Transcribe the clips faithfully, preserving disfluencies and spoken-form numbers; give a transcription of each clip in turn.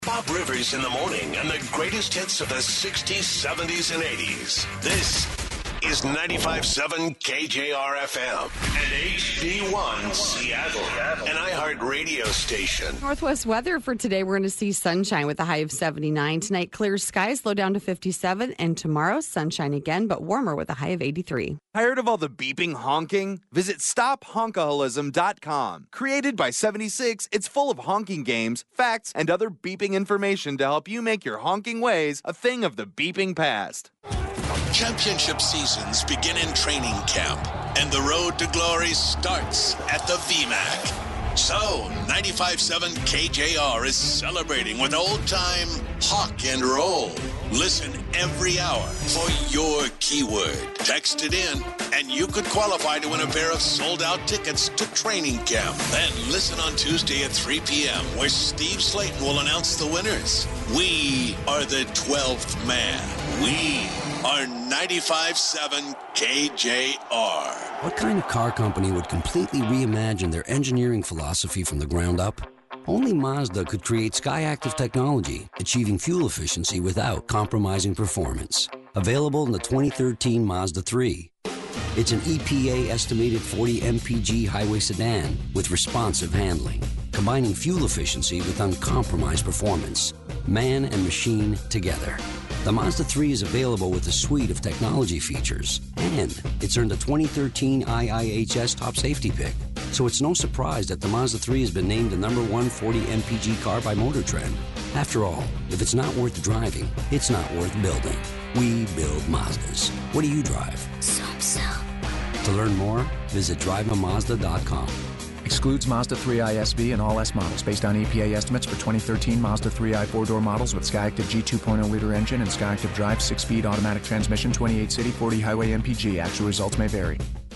Bob Rivers in the morning and the greatest hits of the sixties, seventies, and eighties. This is ninety-five point seven K J R F M and H D one Seattle, an iHeart radio station. Northwest weather for today, we're going to see sunshine with a high of seventy-nine. Tonight, clear skies, low down to fifty-seven. And tomorrow, sunshine again, but warmer with a high of eighty-three. Tired of all the beeping honking? Visit stop honkaholism dot com. Created by seventy-six, it's full of honking games, facts, and other beeping information to help you make your honking ways a thing of the beeping past. Championship seasons begin in training camp, and the road to glory starts at the V MAC. So, ninety-five point seven K J R is celebrating with old-time Hawk and Roll. Listen every hour for your keyword. Text it in, and you could qualify to win a pair of sold-out tickets to training camp. Then listen on Tuesday at three p.m., where Steve Slayton will announce the winners. We are the twelfth man. We are ninety-five point seven K J R. What kind of car company would completely reimagine their engineering philosophy from the ground up? Only Mazda could create Skyactiv technology, achieving fuel efficiency without compromising performance. Available in the twenty thirteen Mazda three. It's an E P A-estimated forty M P G highway sedan with responsive handling, combining fuel efficiency with uncompromised performance. Man and machine together. The Mazda three is available with a suite of technology features, and it's earned a twenty thirteen I I H S Top Safety Pick. So it's no surprise that the Mazda three has been named the number one forty M P G car by Motor Trend. After all, if it's not worth driving, it's not worth building. We build Mazdas. What do you drive? Some so. To learn more, visit drive a mazda dot com. Excludes Mazda three i S V and all S models based on E P A estimates for twenty thirteen Mazda three i four-door models with Skyactiv G two point oh liter engine and Skyactiv Drive six-speed automatic transmission, twenty-eight city, forty highway M P G. Actual results may vary.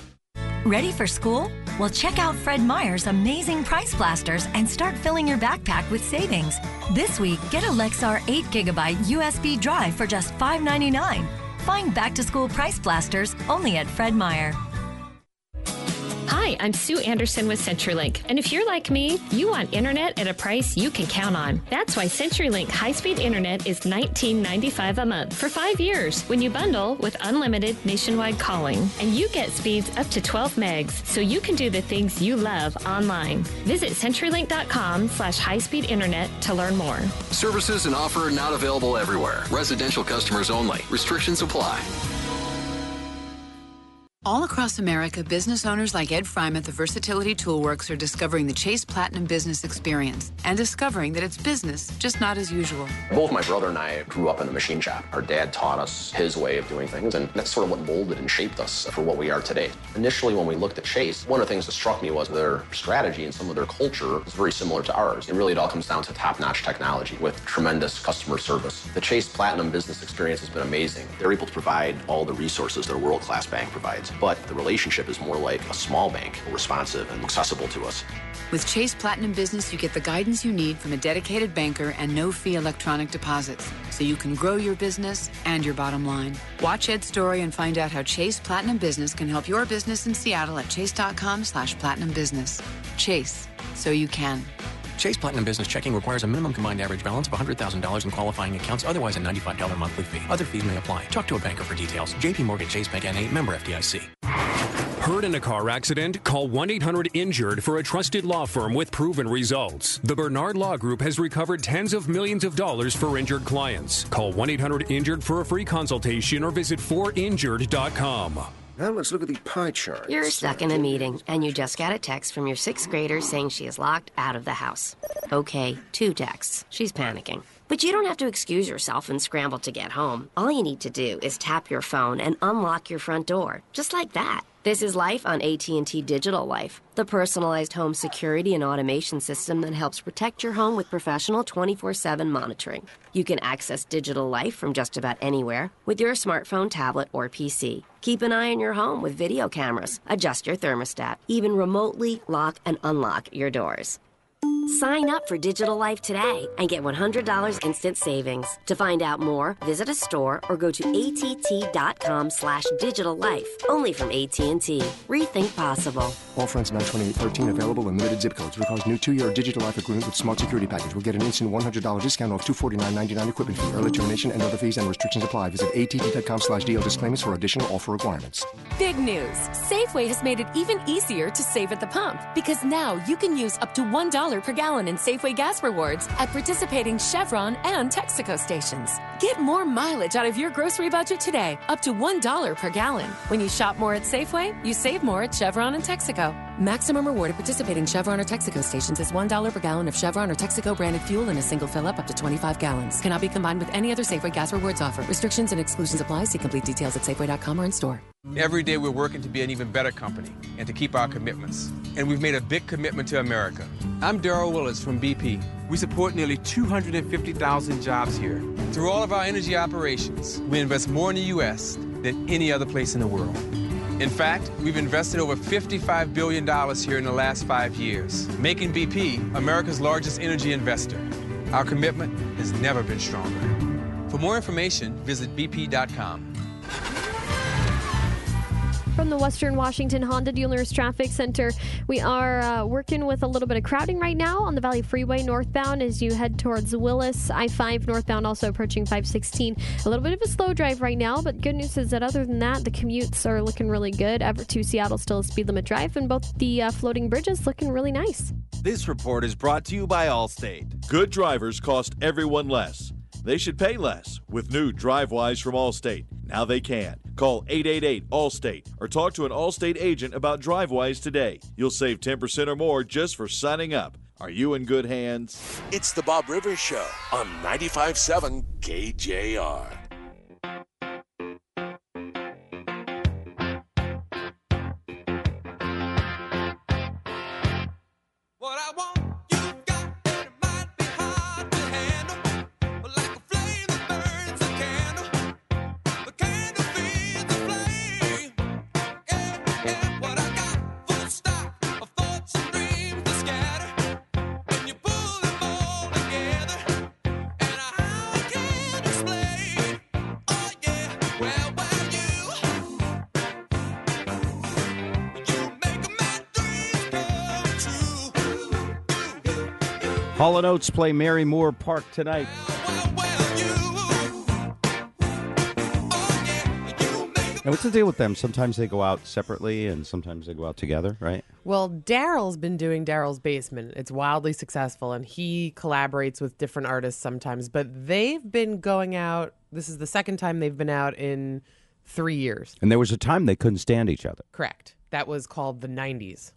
Ready for school? Well, check out Fred Meyer's amazing price blasters and start filling your backpack with savings. This week, get a Lexar eight gigabyte U S B drive for just five ninety-nine. Find back-to-school price blasters only at Fred Meyer. Hi, I'm Sue Anderson with CenturyLink. And if you're like me, you want internet at a price you can count on. That's why CenturyLink high-speed internet is nineteen ninety-five a month for five years when you bundle with unlimited nationwide calling. And you get speeds up to twelve megs, so you can do the things you love online. Visit CenturyLink.com slash high-speed internet to learn more. Services and offer not available everywhere. Residential customers only. Restrictions apply. All across America, business owners like Ed Fryman at the Versatility Toolworks are discovering the Chase Platinum Business Experience and discovering that it's business, just not as usual. Both my brother and I grew up in the machine shop. Our dad taught us his way of doing things, and that's sort of what molded and shaped us for what we are today. Initially, when we looked at Chase, one of the things that struck me was their strategy and some of their culture is very similar to ours. And really, it all comes down to top-notch technology with tremendous customer service. The Chase Platinum Business Experience has been amazing. They're able to provide all the resources that a world-class bank provides. But the relationship is more like a small bank, responsive and accessible to us. With Chase Platinum Business, you get the guidance you need from a dedicated banker and no-fee electronic deposits, so you can grow your business and your bottom line. Watch Ed's story and find out how Chase Platinum Business can help your business in Seattle at chase.com slash platinum business. Chase, so you can. Chase Platinum Business Checking requires a minimum combined average balance of one hundred thousand dollars in qualifying accounts, otherwise a ninety-five dollars monthly fee. Other fees may apply. Talk to a banker for details. J P Morgan Chase Bank N A, member F D I C. Hurt in a car accident? Call one eight hundred injured for a trusted law firm with proven results. The Bernard Law Group has recovered tens of millions of dollars for injured clients. Call one eight hundred injured for a free consultation or visit for injured dot com. Now let's look at the pie chart. You're stuck in a meeting, and you just got a text from your sixth grader saying she is locked out of the house. Okay, two texts. She's panicking. But you don't have to excuse yourself and scramble to get home. All you need to do is tap your phone and unlock your front door, just like that. This is Life on A T and T Digital Life, the personalized home security and automation system that helps protect your home with professional twenty-four seven monitoring. You can access Digital Life from just about anywhere with your smartphone, tablet, or P C. Keep an eye on your home with video cameras, adjust your thermostat, even remotely lock and unlock your doors. Sign up for Digital Life today and get one hundred dollars instant savings. To find out more, visit a store or go to att.com slash digital life. Only from A T and T. Rethink possible. All friends nine twenty-eight thirteen available in limited zip codes. Requires new two-year Digital Life agreement with Smart Security Package. Will get an instant one hundred dollars discount off two hundred forty-nine ninety-nine equipment fee. Early termination and other fees and restrictions apply. Visit att.com slash deal disclaimers for additional offer requirements. Big news! Safeway has made it even easier to save at the pump because now you can use up to one dollar per gallon in Safeway gas rewards at participating Chevron and Texaco stations. Get more mileage out of your grocery budget today, up to one dollar per gallon. When you shop more at Safeway, you save more at Chevron and Texaco. Maximum reward at participating Chevron or Texaco stations is one dollar per gallon of Chevron or Texaco branded fuel in a single fill-up up to twenty-five gallons. Cannot be combined with any other Safeway gas rewards offer. Restrictions and exclusions apply. See complete details at Safeway dot com or in store. Every day we're working to be an even better company and to keep our commitments. And we've made a big commitment to America. I'm Darrell Willis from B P. We support nearly two hundred fifty thousand jobs here. Through all of our energy operations, we invest more in the U S than any other place in the world. In fact, we've invested over fifty-five billion dollars here in the last five years, making B P America's largest energy investor. Our commitment has never been stronger. For more information, visit B P dot com. From the Western Washington Honda Dealers Traffic Center, we are uh, working with a little bit of crowding right now on the Valley Freeway northbound as you head towards Willis. I five northbound also approaching five sixteen. A little bit of a slow drive right now, but good news is that other than that, the commutes are looking really good. Everett to Seattle still a speed limit drive, and both the uh, floating bridges looking really nice. This report is brought to you by Allstate. Good drivers cost everyone less. They should pay less with new DriveWise from Allstate. Now they can. Call eight eight eight Allstate or talk to an Allstate agent about DriveWise today. You'll save ten percent or more just for signing up. Are you in good hands? It's the Bob Rivers Show on ninety-five point seven K J R. Hall and Oates play Mary Moore Park tonight. Now, what's the deal with them? Sometimes they go out separately and sometimes they go out together, right? Well, Daryl's been doing Daryl's Basement. It's wildly successful, and he collaborates with different artists sometimes. But they've been going out. This is the second time they've been out in three years. And there was a time they couldn't stand each other. Correct. That was called the nineties.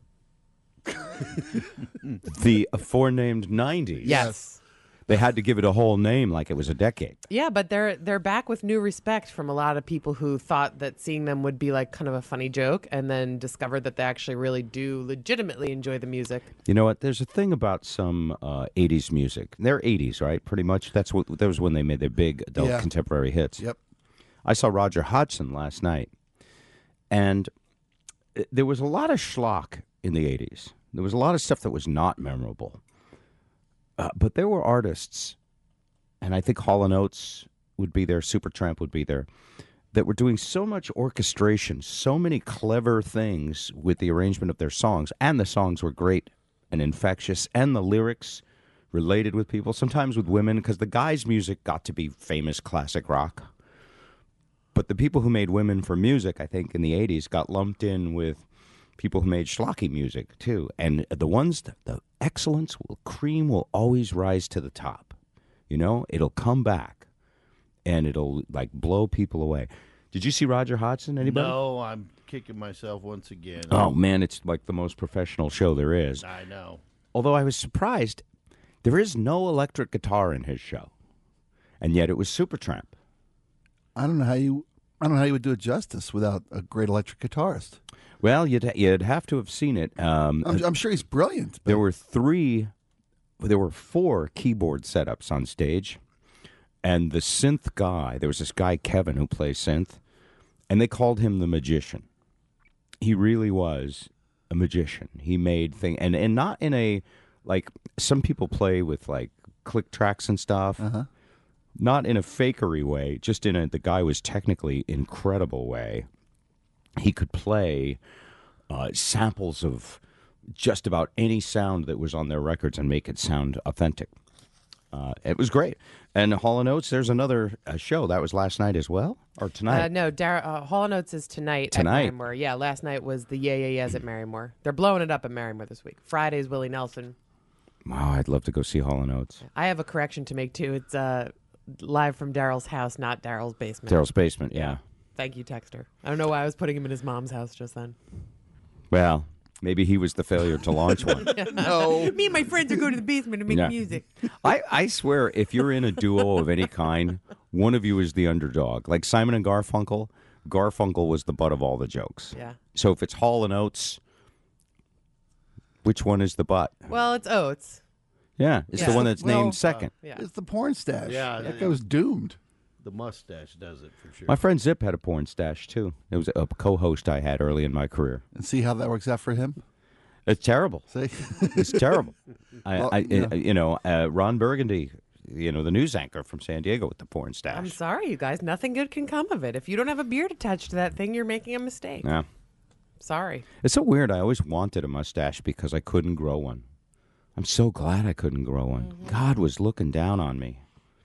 The aforenamed nineties. Yes. They had to give it a whole name like it was a decade. Yeah, but they're they're back with new respect from a lot of people who thought that seeing them would be like kind of a funny joke, and then discovered that they actually really do legitimately enjoy the music. You know what? There's a thing about some uh, eighties music. They're eighties, right? Pretty much. That's what that was when they made their big adult Yeah. contemporary hits. Yep. I saw Roger Hodgson last night, and uh, there was a lot of schlock in the eighties. There was a lot of stuff that was not memorable. Uh, but there were artists, and I think Hall and Oates would be there, Supertramp would be there, that were doing so much orchestration, so many clever things with the arrangement of their songs, and the songs were great and infectious, and the lyrics related with people, sometimes with women, because the guys' music got to be famous classic rock. But the people who made women for music, I think, in the eighties got lumped in with people who made schlocky music, too. And the ones, that, the excellence, will cream will always rise to the top. You know? It'll come back, and it'll, like, blow people away. Did you see Roger Hodgson, anybody? No, I'm kicking myself once again. Oh, man, it's like the most professional show there is. I know. Although I was surprised, there is no electric guitar in his show. And yet it was Supertramp. I don't know how you I don't know how you would do it justice without a great electric guitarist. Well, you'd you'd have to have seen it. Um, I'm, I'm sure he's brilliant. But... There were three, there were four keyboard setups on stage, and the synth guy. There was this guy Kevin who plays synth, and they called him the magician. He really was a magician. He made thing, and and not in a like some people play with like click tracks and stuff. Uh-huh. Not in a fakery way, just in a the guy was technically incredible way. He could play uh, samples of just about any sound that was on their records and make it sound authentic. Uh, it was great. And Hall and Oates, there's another uh, show. That was last night as well? Or tonight? Uh, no, Dar- uh, Hall and Oates is tonight, Tonight. at Marymore. Yeah, last night was the Yeah Yeah Yeahs at Marymore. They're blowing it up at Marymore this week. Friday's Willie Nelson. Wow, I'd love to go see Hall and Oates. I have a correction to make, too. It's uh, live from Daryl's house, not Daryl's basement. Daryl's basement, yeah. Thank you, Texter. I don't know why I was putting him in his mom's house just then. Well, maybe he was the failure to launch one. No. Me and my friends are going to the basement to make Yeah. music. I, I swear, if you're in a duo of any kind, one of you is the underdog. Like Simon and Garfunkel, Garfunkel was the butt of all the jokes. Yeah. So if it's Hall and Oates, which one is the butt? Well, it's Oates. Yeah, it's Yeah. the one that's Well, named second. Yeah. It's the porn stash. Yeah, that yeah. guy was doomed. The mustache does it for sure. My friend Zip had a porn stash, too. It was a co-host I had early in my career. And see how that works out for him? It's terrible. See? It's terrible. I, Well, I, yeah. You know, uh, Ron Burgundy, you know, the news anchor from San Diego with the porn stash. I'm sorry, you guys. Nothing good can come of it. If you don't have a beard attached to that thing, you're making a mistake. Yeah. Sorry. It's so weird. I always wanted a mustache because I couldn't grow one. I'm so glad I couldn't grow one. Mm-hmm. God was looking down on me.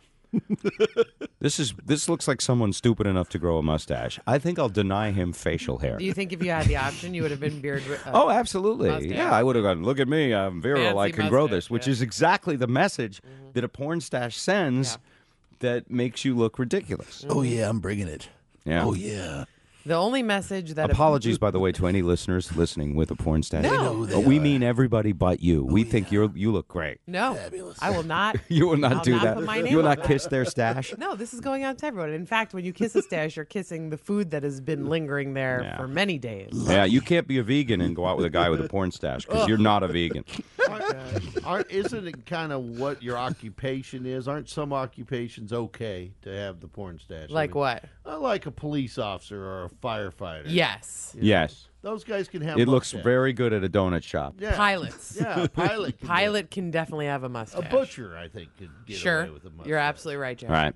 This is this looks like someone stupid enough to grow a mustache. I think I'll deny him facial hair. Do you think if you had the option, you would have been beard? Uh, Oh, absolutely. mustache? Yeah, I would have gone, look at me, I'm virile, I Fancy can grow mustache, this, which yeah. is exactly the message that a porn stash sends that makes you look ridiculous. Oh, yeah, I'm bringing it. Yeah. Oh, yeah. The only message that Apologies, by the way, to any listeners listening with a porn stash. No. They know who they But we are. mean everybody but you. we think you're you look great. No, I will not. You will not I'll do not that. put my You name will on not that. kiss their stash. No, this is going out to everyone. In fact, when you kiss a stash, you're kissing the food that has been lingering there Yeah. for many days. Yeah, you can't be a vegan and go out with a guy with a porn stash because you're not a vegan. Aren't, aren't, isn't it kind of what your occupation is? Aren't some occupations okay to have the porn stash? I Like mean, what? uh, like a police officer or a firefighter. Yes. Yes. Those guys can have It looks mustache. very good at a donut shop. Yeah. Pilots. Yeah, a pilot. Can Pilot can definitely have a A mustache. butcher, I think, could get Sure. away with a mustache. You're absolutely right, Jeff. All right.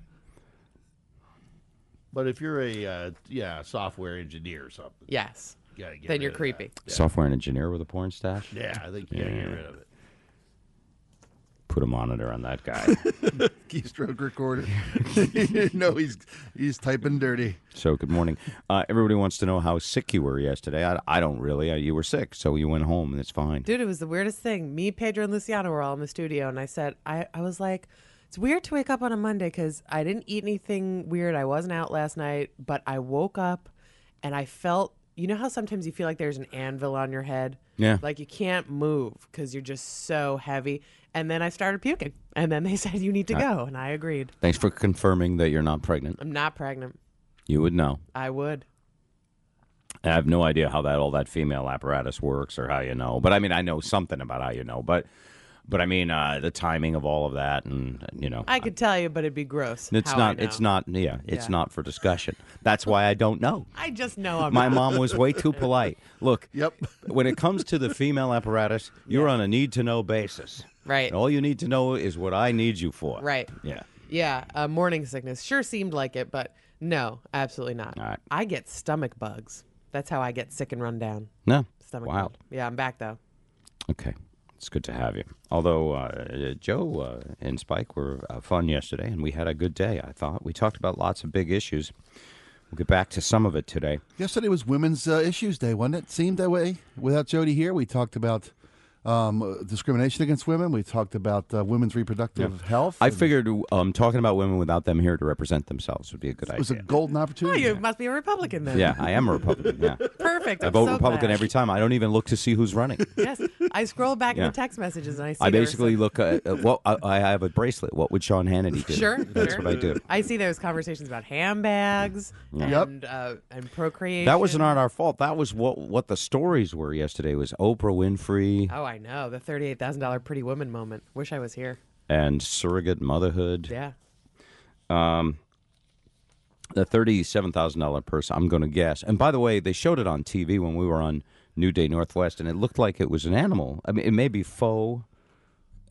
But if you're a uh, yeah software engineer or something, Yes. you gotta get Then rid you're of creepy. that. Software engineer with a porn stash? Yeah, I think you gotta Yeah. get rid of it. Put a monitor on that guy. Keystroke recorder. no, he's he's typing dirty. So, good morning. Uh, everybody wants to know how sick you were yesterday. I, I don't really. I, you were sick, so you went home, and it's fine. Dude, it was the weirdest thing. Me, Pedro, and Luciano were all in the studio, and I said, I, I was like, it's weird to wake up on a Monday because I didn't eat anything weird. I wasn't out last night, but I woke up and I felt, you know how sometimes you feel like there's an anvil on your head? Yeah. Like you can't move because you're just so heavy. And then I started puking. And then they said, you need to All right. go. And I agreed. Thanks for confirming that you're not pregnant. I'm not pregnant. You would know. I would. I have no idea how that all that female apparatus works or how you know. But I mean, I know something about how you know. But, but I mean, uh, the timing of all of that, and you know, I could tell you, but it'd be gross. it's how I not. know. It's not. Yeah, it's Yeah. not for discussion. That's why I don't know. I just know I'm My not. mom was way too polite. Look, Yep. when it comes to the female apparatus, you're on a need-to-know basis. Right. And all you need to know is what I need you for. Right. Yeah. Yeah, uh, morning sickness sure seemed like it, but no, absolutely not. All right. I get stomach bugs. That's how I get sick and run down. No. Stomach Wild. bug. Yeah, I'm back though. Okay. It's good to have you. Although uh, Joe uh, and Spike were uh, fun yesterday, and we had a good day, I thought. We talked about lots of big issues. We'll get back to some of it today. Yesterday was Women's uh, Issues Day, wasn't it? Seemed that way. Without Jody here, we talked about um, uh, discrimination against women. We talked about uh, women's reproductive health. I and figured um, talking about women without them here to represent themselves would be a good it was a idea. golden Oh, opportunity. you must be a Republican then. Yeah, I am a Republican, yeah. Perfect. I I'm vote so Republican glad. every time. I don't even look to see who's running. Yes, I scroll back Yeah. in the text messages and I see. I there were basically some- look at, at what I, I have a bracelet. What would Sean Hannity do? Sure, That's sure. what I do. I see those conversations about handbags Yeah. and uh, and procreation. That was not our fault. That was what what the stories were yesterday. Was Oprah Winfrey Oh, I know the thirty-eight thousand dollar pretty woman moment. Wish I was here. and surrogate motherhood. Yeah. Um, the thirty-seven thousand dollar person. I'm going to guess. And by the way, they showed it on T V when we were on New Day Northwest, and it looked like it was an animal. I mean, it may be faux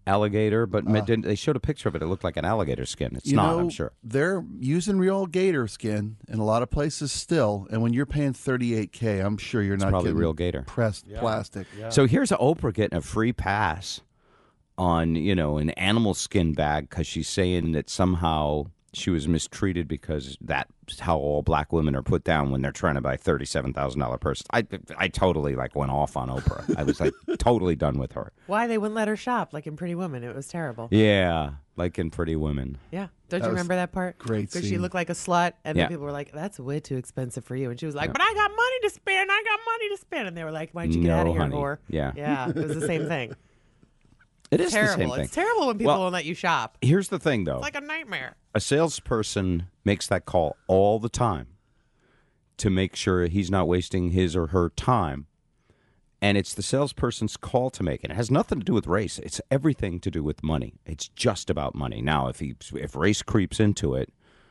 alligator, but Uh, didn't, they showed a picture of it. It looked like an alligator skin. It's You not, know, I'm sure. They're using real gator skin in a lot of places still, and when you're paying thirty-eight K, I'm sure you're It's not probably getting real gator. pressed plastic. So here's Oprah getting a free pass on, you know, an animal skin bag because she's saying that somehow she was mistreated because that's how all black women are put down when they're trying to buy thirty-seven thousand dollars purse. I, I totally, like, went off on Oprah. I was, like, totally done with her. Why they wouldn't let her shop like in Pretty Woman? It was terrible. Yeah, like in Pretty Women. Yeah. Don't That you was remember that part? great Because she scene. looked like a slut, and Yeah. then people were like, "That's way too expensive for you," and she was like, "But I got money to spend. I got money to spend," and they were like, "Why'd you get No, out of here, honey. whore?" Yeah. Yeah. It was the same thing. It is terrible. the same thing. It's terrible when people Well, won't let you shop. Here's the thing, though. It's like a nightmare. A salesperson makes that call all the time to make sure he's not wasting his or her time. And it's the salesperson's call to make. And it has nothing to do with race. It's everything to do with money. It's just about money. Now, if he, if race creeps into it,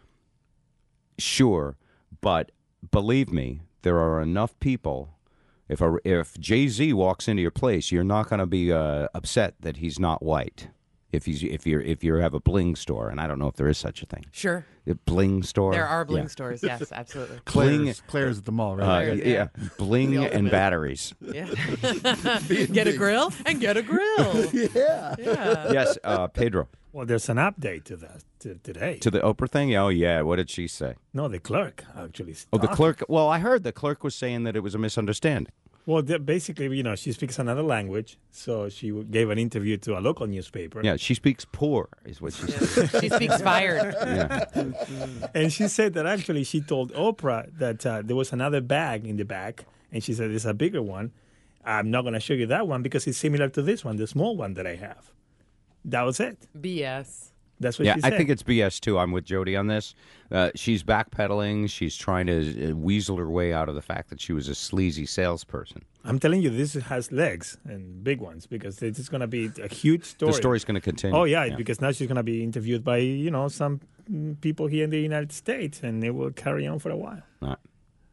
sure. But believe me, there are enough people. If a, if Jay-Z walks into your place, you're not going to be uh, upset that he's not white. If he's if you're if you have a bling store, and I don't know if there is such a thing. Sure. A bling store. There are bling Yeah. stores. Yes, absolutely. Claire's, Claire's at the mall, Uh, right? yeah, bling The and ultimate. batteries. Yeah. Get a grill and get a grill. yeah. Yeah. Yes, uh, Pedro. Well, there's an update to that to today. To the Oprah thing? Oh, yeah. What did she say? No, the clerk actually. Oh, the talked. clerk. Well, I heard the clerk was saying that it was a misunderstanding. Well, the- basically, you know, she speaks another language, so she w- gave an interview to a local newspaper. Yeah, she speaks poor, is what she said. She speaks fired. Yeah. And she said that actually she told Oprah that uh, there was another bag in the back, and she said, it's a bigger one. I'm not going to show you that one because it's similar to this one, the small one that I have. That was it. B S. That's what Yeah, she I said. think it's B S too. I'm with Jody on this. Uh, she's backpedaling. She's trying to uh, weasel her way out of the fact that she was a sleazy salesperson. I'm telling you, this has legs and big ones because this is going to be a huge story. The story's going to continue. Oh, yeah, Yeah. because now she's going to be interviewed by, you know, some mm, people here in the United States, and it will carry on for a while. All right.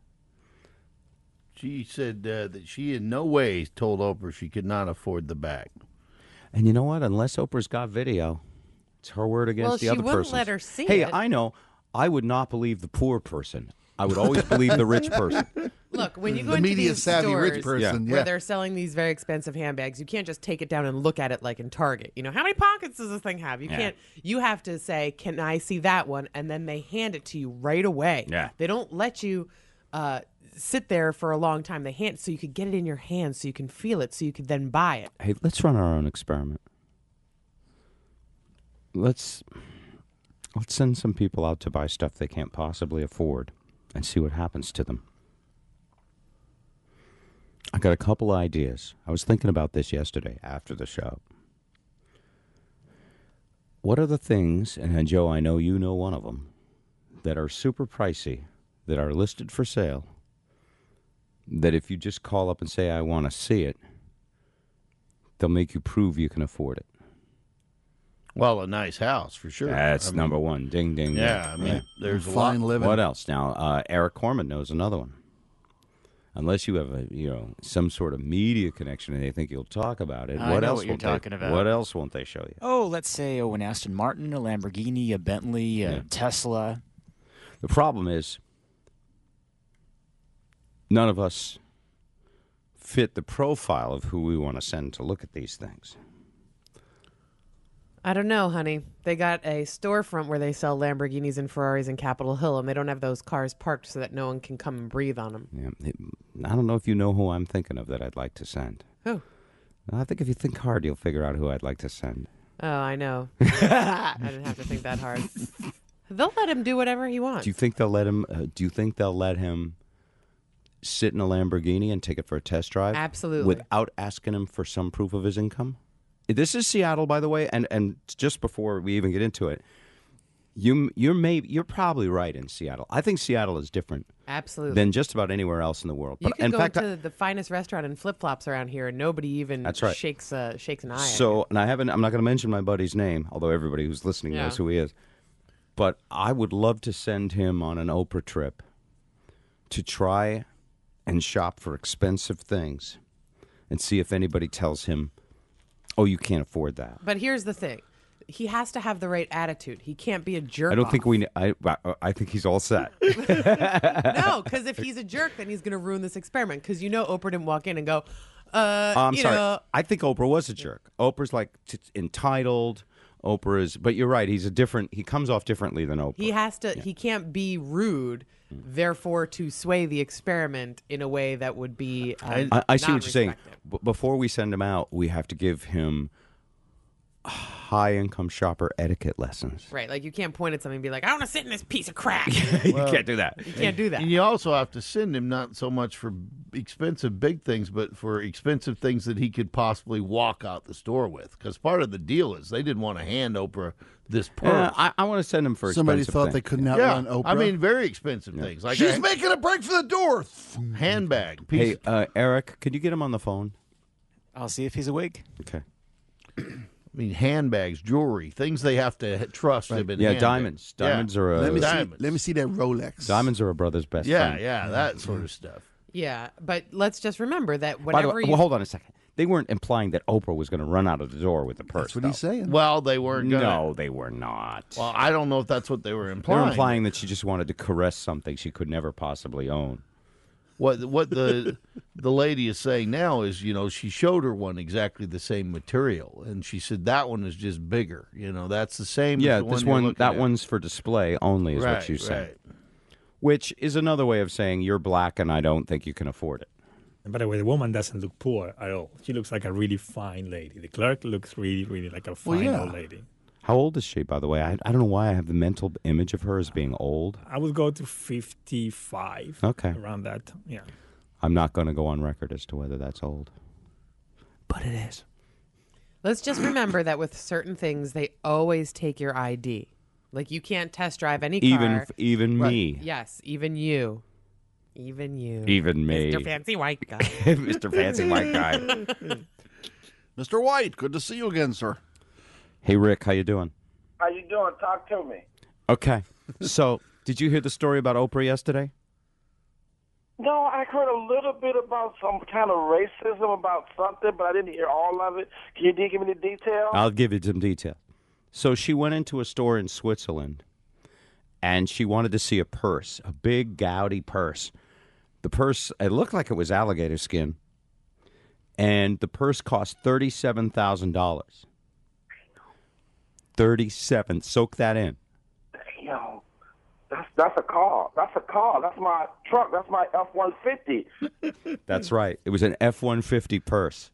She said uh, that she in no way told Oprah she could not afford the bag. And you know what? Unless Oprah's got video, it's her word against Well, the she other wouldn't person. let her see Hey, it. I know. I would not believe the poor person. I would always believe the rich person. Look, when you go The into media these savvy stores rich person, where yeah. they're selling these very expensive handbags, you can't just take it down and look at it like in Target. You know, how many pockets does this thing have? You Yeah. can't. You have to say, "Can I see that one?" And then they hand it to you right away. Yeah. They don't let you uh, sit there for a long time. They hand it so you could get it in your hands, so you can feel it, so you could then buy it. Hey, let's run our own experiment. Let's let's send some people out to buy stuff they can't possibly afford and see what happens to them. I got a couple ideas. I was thinking about this yesterday after the show. What are the things, and Joe, I know you know one of them, that are super pricey, that are listed for sale, that if you just call up and say, I want to see it, they'll make you prove you can afford it? Well, a nice house for sure. That's I mean, number one. Ding, ding, ding. Yeah, I mean, there's a Fine lot. living. What else? Now, uh, Eric Corman knows another one. Unless you have a, you know, some sort of media connection and they think you'll talk about it. I what know else what you're won't talking they, about. What else won't they show you? Oh, let's say oh, an Aston Martin, a Lamborghini, a Bentley, a Yeah. Tesla. The problem is none of us fit the profile of who we want to send to look at these things. I don't know, honey. They got a storefront where they sell Lamborghinis and Ferraris in Capitol Hill, and they don't have those cars parked so that no one can come and breathe on them. Yeah, it- I don't know if you know who I'm thinking of that I'd like to send. Who? I think if you think hard, you'll figure out who I'd like to send. Oh, I know. I didn't have to think that hard. They'll let him do whatever he wants. Do you think they'll let him? Uh, do you think they'll let him sit in a Lamborghini and take it for a test drive? Absolutely. Without asking him for some proof of his income? This is Seattle, by the way, and, and just before we even get into it, you you're maybe you're probably right in Seattle. I think Seattle is different Absolutely. than just about anywhere else in the world. You But can in go fact, to the finest restaurant in flip flops around here, and nobody even That's right. shakes uh, shakes an eye. at you. So, and I haven't. I'm not going to mention my buddy's name, although everybody who's listening Yeah. knows who he is. But I would love to send him on an Oprah trip to try and shop for expensive things, and see if anybody tells him Oh, you can't afford that. But here's the thing. He has to have the right attitude. He can't be a jerk. I don't off. think we. I I think he's all set. No, because if he's a jerk, then he's going to ruin this experiment. Because you know Oprah didn't walk in and go, uh, I'm you sorry. know. I think Oprah was a jerk. Oprah's like t- entitled. Oprah is, but you're right. He's a different. He comes off differently than Oprah. He has to. He can't be rude, therefore to sway the experiment in a way that would be. Um, I, I see not what you're saying. respected. B- before we send him out, we have to give him high-income shopper etiquette lessons. Right, like you can't point at something and be like, "I want to sit in this piece of crap." You can't do that. You can't do that. And you also have to send him not so much for expensive big things, but for expensive things that he could possibly walk out the store with. Because part of the deal is they didn't want to hand Oprah this purse. Yeah, I, I want to send him for Somebody expensive thought things. they couldn't yeah, outrun Oprah. I mean, very expensive things. Like She's a making a break for the door. handbag. Hey, Piece uh, Eric, could you get him on the phone? I'll see if he's awake. Okay. I mean, handbags, jewelry, things they have to h- trust have been Yeah, handbags. diamonds. Yeah. Diamonds are a Let me see. Diamonds. Let me see that Rolex. diamonds are a brother's best Yeah, friend. yeah, that sort of stuff. Yeah, but let's just remember that By whenever the way, you well, hold on a second. They weren't implying that Oprah was going to run out of the door with the purse. That's what though. he's saying. Well, they weren't going to. No, they were not. Well, I don't know if that's what they were They implying. were implying that she just wanted to caress something she could never possibly own. What what the the lady is saying now is, you know, she showed her one exactly the same material, and she said that one is just bigger. You know, that's the same. Yeah, as the this one, you're one, looking that at. one's for display only, is right, what she's saying. right. Which is another way of saying you're black and I don't think you can afford it. And by the way, the woman doesn't look poor at all. She looks like a really fine lady. The clerk looks really, really like a fine yeah. old lady. How old is she, by the way? I, I don't know why I have the mental image of her as being old. I would go to fifty-five. Okay. Around that, yeah. I'm not going to go on record as to whether that's old. But it is. let's just remember that with certain things, they always take your I D. Like you can't test drive any car. Even even Right. me. Yes, even you. Even you. Even me. Mister Fancy White Guy. Mister Fancy White Guy. Mister White, good to see you again, sir. Hey, Rick, how you doing? How you doing? Talk to me. Okay. So, did you hear the story about Oprah yesterday? No, I heard a little bit about some kind of racism about something, but I didn't hear all of it. Can you give me the details? I'll give you some detail. So she went into a store in Switzerland, and she wanted to see a purse, a big, gaudy purse. The purse, it looked like it was alligator skin, and the purse cost thirty-seven thousand dollars. thirty-seven. Soak that in. Yo, that's that's a car. That's a car. That's my truck. That's my F one fifty. That's right. It was an F one fifty purse.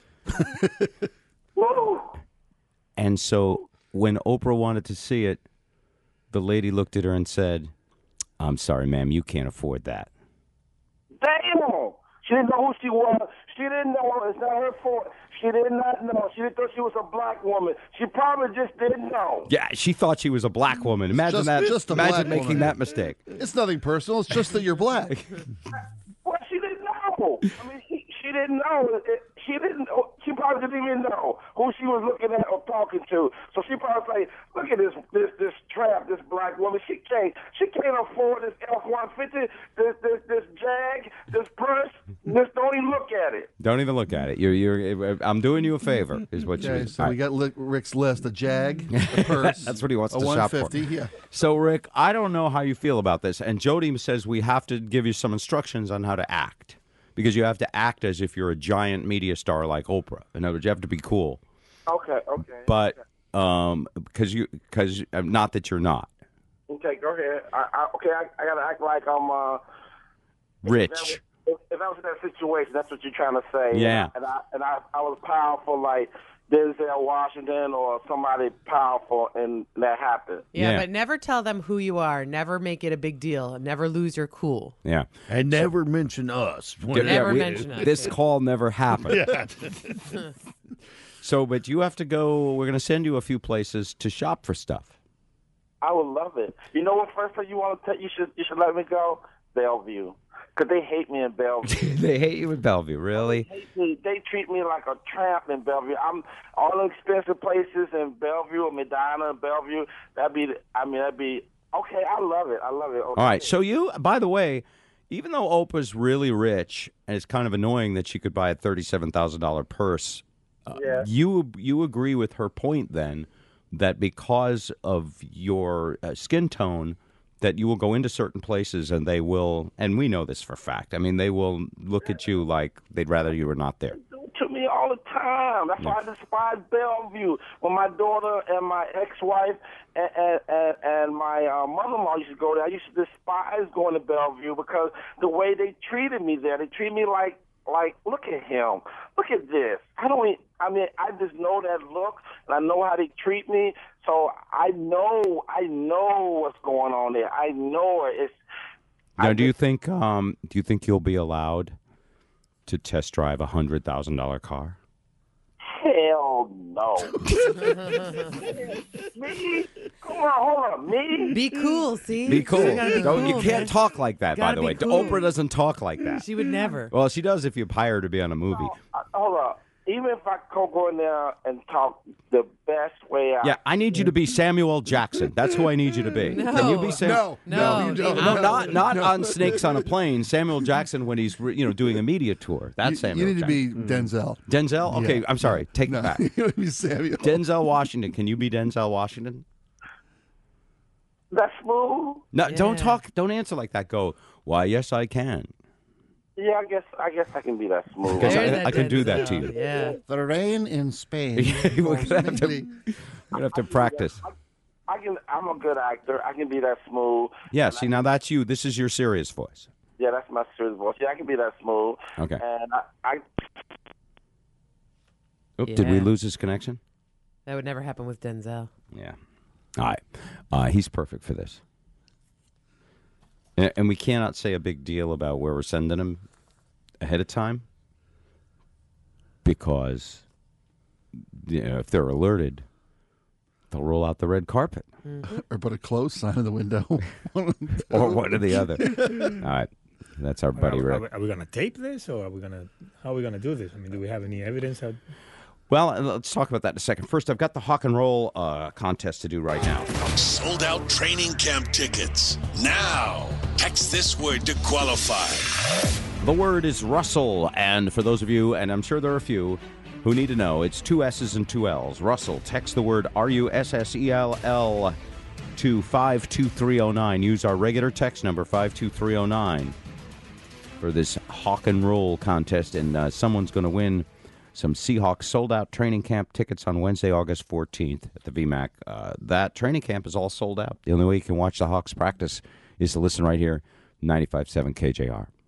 Woo! And so when Oprah wanted to see it, the lady looked at her and said, I'm sorry, ma'am, you can't afford that. Damn! She didn't know who she was. She didn't know. It's not her fault. She did not know. She didn't thought she was a black woman. She probably just didn't know. Yeah, she thought she was a black woman. Imagine Just- that. just a imagine black making woman. that mistake. It's nothing personal. It's just that you're black. Well, she didn't know. I mean, she, she didn't know. It- She didn't. know. She probably didn't even know who she was looking at or talking to. So she probably like, look at this this this tramp, this black woman. She can't she can't afford this F one fifty, this this this Jag, this purse. Just don't even look at it. Don't even look at it. You're, you're, I'm doing you a favor, is what Okay, you so we got Li- Rick's list: a Jag, a purse. That's what he wants a to shop for. one fifty. Yeah. So, Rick, I don't know how you feel about this. And Jody says we have to give you some instructions on how to act. Because you have to act as if you're a giant media star like Oprah. In other words, you have to be cool. Okay, okay. But, um, because you, because uh, not that you're not. Okay, go ahead. I, I, okay, I, I gotta act like I'm uh, Rich. If, if I was in that situation, that's what you're trying to say. Yeah. And I and I, I was powerful like Denzel Washington or somebody powerful, and that happened. Yeah, Yeah. but never tell them who you are. Never make it a big deal. Never lose your cool. Yeah. And never mention us. Yeah, Never we- mention us. This call never happened. Yeah. So, but you have to go, we're going to send you a few places to shop for stuff. I would love it. You know what? First thing you want to tell you should you should let me go Bellevue, because they hate me in Bellevue. They hate you in Bellevue, really? hate me. They treat me like a tramp in Bellevue. I'm all the expensive places in Bellevue or Medina and Bellevue. That'd be. I mean, that'd be okay. I love it. I love it. Okay. All right. So you, by the way, even though Oprah's really rich, and it's kind of annoying that she could buy a thirty-seven thousand dollars purse, Uh, Yeah. You you agree with her point then that because of your uh, skin tone, that you will go into certain places and they will, and we know this for a fact. I mean, they will look at you like they'd rather you were not there. To me all the time. That's why I despise Bellevue. When my daughter and my ex-wife and and, and, and my uh, mother-in-law used to go there, I used to despise going to Bellevue because the way they treated me there, they treated me like, like, look at him. Look at this. I don't even, I mean, I just know that look, and I know how they treat me. So I know, I know what's going on there. I know it. It's, Now, do you think um, do you think you'll be allowed to test drive a hundred thousand dollar car? hell no. Me? Come on, hold on. Me? Be cool, see? Be cool. You gotta be Don't- you cool, can't man. talk like that, by Gotta the be way. cool. Oprah doesn't talk like that. She would never. Well, she does if you hire her to be on a movie. Uh, hold on. Even if I could go in there and talk the best way out. Yeah, I need you to be Samuel Jackson. That's who I need you to be. No. Can you be Sam? No, no, you no, no, no, not not no. on Snakes on a Plane. Samuel Jackson when he's you know doing a media tour. That's You- Samuel. you need to be Jackson. Denzel. Denzel. Okay, Yeah. I'm sorry. Take No, it back. you gotta be Samuel. Denzel Washington. Can you be Denzel Washington? That's smooth. No, don't talk. Don't answer like that. Go. Why? Yes, I can. Yeah, I guess I guess I can be that smooth. Because I, I can do that to you. Yeah. The rain in Spain. We're gonna have to, we're gonna have to practice. I can. I'm a good actor. I can be that smooth. Yeah. See, now that's you. This is your serious voice. Yeah, that's my serious voice. Yeah, I can be that smooth. Okay. And I, I Oop, Did we Yeah. lose his connection? That would never happen with Denzel. Yeah. All right. Uh, he's perfect for this. And, and we cannot say a big deal about where we're sending him ahead of time because you know, if they're alerted, they'll roll out the red carpet. Or put a close sign in the window. Or one or the other. All right. That's our buddy are, Rick. Are we, are we going to tape this, or are we going to? How are we going to do this? I mean, do we have any evidence? How, Well, uh, let's talk about that in a second. First, I've got the Hawk and Roll uh, contest to do right now. Sold out training camp tickets. Now, text this word to qualify. The word is Russell, and for those of you, and I'm sure there are a few, who need to know, it's two S's and two L's. Russell, text the word R U S S E L L to five two three oh nine. Use our regular text number, five two three oh nine, for this Hawk and Roll contest, and uh, someone's going to win some Seahawks sold-out training camp tickets on Wednesday, August fourteenth at the V MAC. Uh, that training camp is all sold out. The only way you can watch the Hawks practice is to listen right here, ninety-five point seven K J R.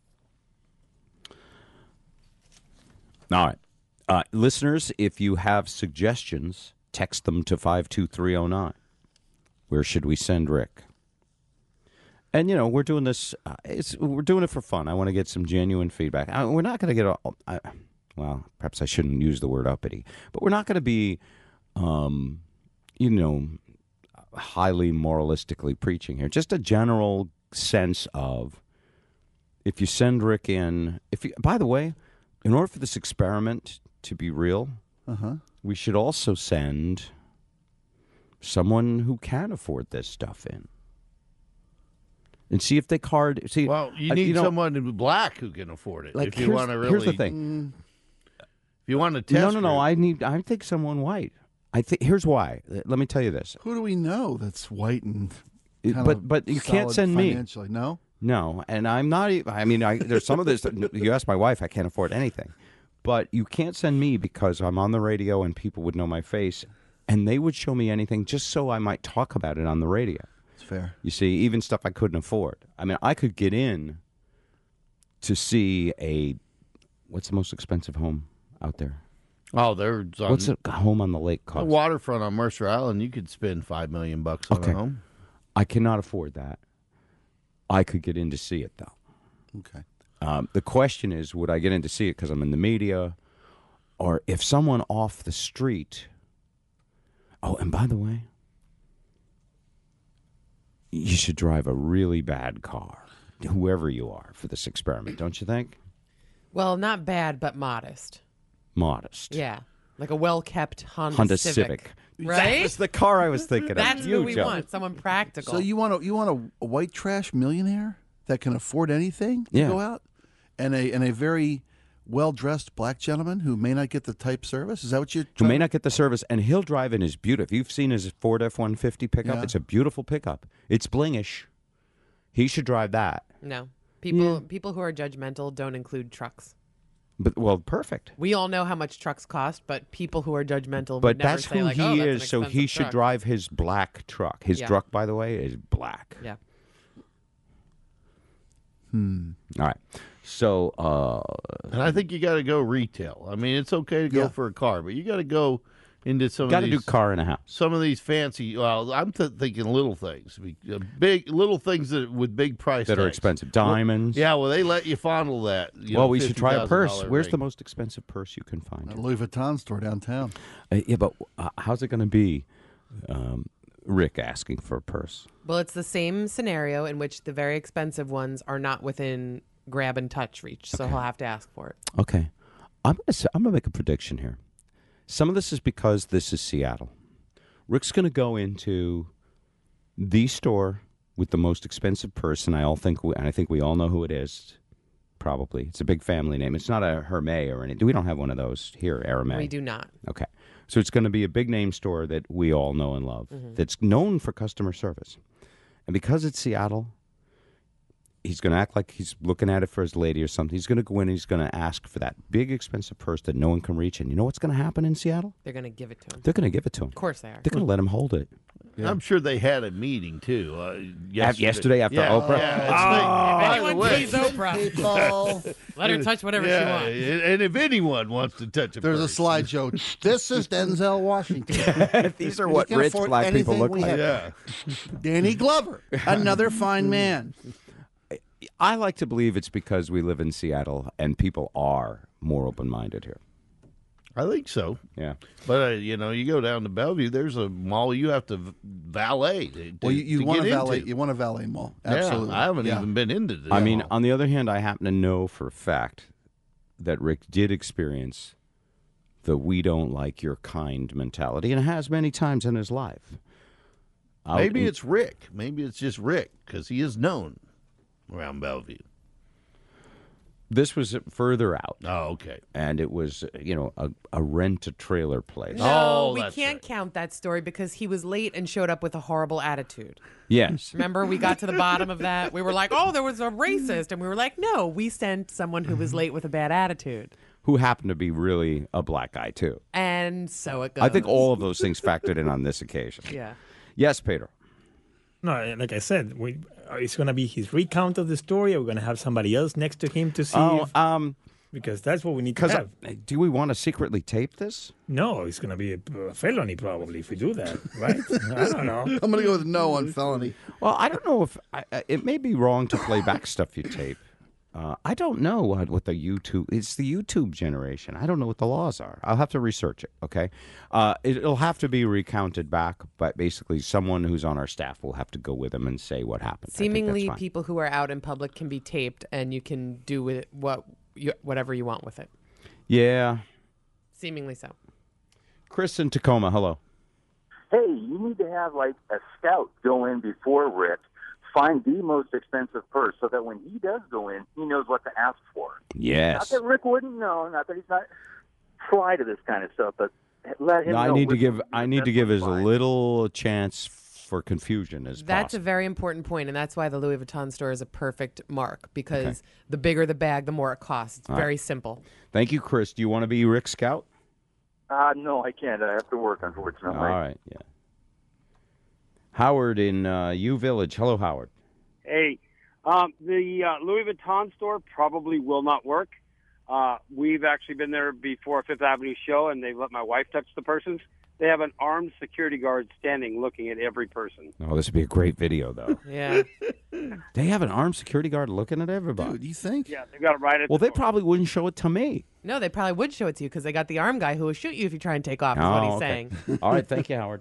All right. Uh, listeners, if you have suggestions, text them to five two three oh nine. Where should we send Rick? And, you know, we're doing this, uh, it's, we're doing it for fun. I want to get some genuine feedback. I, we're not going to get, all, I, well, perhaps I shouldn't use the word uppity, but we're not going to be, um, you know, highly moralistically preaching here. Just a general sense of, if you send Rick in, if you, by the way, in order for this experiment to be real, Uh-huh. we should also send someone who can afford this stuff in. And see if they card. See, Well, you uh, need know, someone in black who can afford it. Like, if you here's- want to really, here's the thing. If you want to test, No, no, no. group- I need. I think someone white. I think. Here's why. Let me tell you this. Who do we know that's white and It- kind but of but you can't solid send me. financially? No? No, and I'm not. e- I mean, I, there's some of this. That, you ask my wife, I can't afford anything. But you can't send me because I'm on the radio and people would know my face, and they would show me anything just so I might talk about it on the radio. It's fair. You see, even stuff I couldn't afford. I mean, I could get in to see a what's the most expensive home out there? Oh, there's on, What's a home on the lake the cost? waterfront on Mercer Island. You could spend five million bucks on Okay. a home. I cannot afford that. I could get in to see it though. Okay. Um, the question is, would I get in to see it because I'm in the media, or if someone off the street? Oh, and by the way, you should drive a really bad car, whoever you are, for this experiment, don't you think? Well, not bad, but modest. Modest. Yeah. Like a well-kept Honda, Honda Civic. Civic. Right? That was the car I was thinking of. That's You, what we Joe. want. Someone practical. So you want a you want a, a white trash millionaire that can afford anything to Yeah. go out, and a and a very well-dressed black gentleman who may not get the type service? Is that what you? Who may not get the service, and he'll drive in his beautiful. If you've seen his Ford F one fifty pickup, Yeah. it's a beautiful pickup. It's blingish. He should drive that. No. People people who are judgmental don't include trucks. But well, perfect. We all know how much trucks cost, but people who are judgmental But would never that's say who like, he oh, that's an is, so he expensive should truck. drive his black truck. His Yeah. truck, by the way, is black. Yeah. Hmm. All right. So, uh, And I think you got to go retail. I mean, it's okay to go Yeah. for a car, but you got to go into some. Gotta of do these, car and a house. Some of these fancy. Well, I'm th- thinking little things, Be- uh, big little things that with big price that are tags. expensive. Well, Diamonds. yeah, well, they let you fondle that. you well, know, we should try a purse. fifty thousand dollars Where's ring. the most expensive purse you can find? A Louis Vuitton store downtown. Uh, yeah, but uh, how's it going to be, um, Rick asking for a purse? Well, it's the same scenario in which the very expensive ones are not within grab and touch reach, so he'll have to ask for it. Okay. I'm going to I'm going to make a prediction here. Some of this is because this is Seattle. Rick's going to go into the store with the most expensive purse, and I all think we, and I think we all know who it is. Probably, it's a big family name. It's not a Hermès or anything. We don't have one of those here, Hermès. We do not. Okay, so it's going to be a big name store that we all know and love. Mhm. That's known for customer service, and because it's Seattle, he's going to act like he's looking at it for his lady or something. He's going to go in and he's going to ask for that big expensive purse that no one can reach. And you know what's going to happen in Seattle? They're going to give it to him. They're going to give it to him. Of course they are. They're going to let him hold it. I'm sure they had a meeting too. Uh, yesterday. yesterday after Yeah, Oprah? yeah, it's Oh. like- by the Anyone way- sees Oprah, let her touch whatever Yeah, she wants. And if anyone wants to touch a There's a purse. slideshow. This is Denzel Washington. These are We what can rich afford black people anything look we like. have. Danny Glover, another fine man. I like to believe it's because we live in Seattle and people are more open-minded here. I think so. Yeah. But, uh, you know, you go down to Bellevue, there's a mall you have to v- valet. To, Well, you, you to want get a valet. into. You want a valet mall. Yeah, Absolutely. I haven't Yeah. even been into this. I mean, mall. on the other hand, I happen to know for a fact that Rick did experience the we don't like your kind mentality, and has many times in his life. Out Maybe in- it's Rick. Maybe it's just Rick because he is known around Bellevue. This was further out. Oh, okay. And it was, you know, a, a rent-a-trailer place. No, we can't count that story because he was late and showed up with a horrible attitude. Yes. Remember, we got to the bottom of that. We were like, oh, there was a racist. And we were like, no, we sent someone who was late with a bad attitude. Who happened to be really a black guy, too. And so it goes. I think all of those things factored in on this occasion. Yeah. Yes, Peter. No, like I said, we, uh, it's going to be his recount of the story. Or we're going to have somebody else next to him to see. Oh, if- um, because that's what we need to Because have. do we want to secretly tape this? No, it's going to be a, a felony probably if we do that, right? I don't know. I'm going to go with no on felony. Well, I don't know if I, I- it may be wrong to play back stuff you tape. Uh, I don't know what, what the YouTube. It's the YouTube generation. I don't know what the laws are. I'll have to research it. Okay, uh, it, it'll have to be recounted back, but basically, someone who's on our staff will have to go with them and say what happened. I think that's Seemingly, fine. people who are out in public can be taped, and you can do with it what you, whatever you want with it. Yeah, Seemingly so. Chris in Tacoma. Hello. Hey, you need to have like a scout go in before Rick, find the most expensive purse so that when he does go in, he knows what to ask for. Yes. Not that Rick wouldn't know, not that he's not fly to this kind of stuff, but let him No, I know. need to which give. one I is need to best give one as to buy. little chance for confusion as That's possible. a very important point, and that's why the Louis Vuitton store is a perfect mark because Okay. the bigger the bag, the more it costs. It's All very right. simple. Thank you, Chris. Do you want to be Rick Scout? Uh, no, I can't. I have to work, unfortunately. All right. Yeah. Howard in uh, U Village. Hello, Howard. Hey, um, the uh, Louis Vuitton store probably will not work. Uh, we've actually been there before a Fifth Avenue show, and they let my wife touch the persons. They have an armed security guard standing looking at every person. Oh, this would be a great video, though. Yeah. They have an armed security guard looking at everybody. Dude, you think? Yeah, they got it right at Well, the they probably wouldn't show it to me. No, they probably would show it to you because they got the arm guy who will shoot you if you try and take off. Is what Oh, he's okay. saying. All right, thank you, Howard.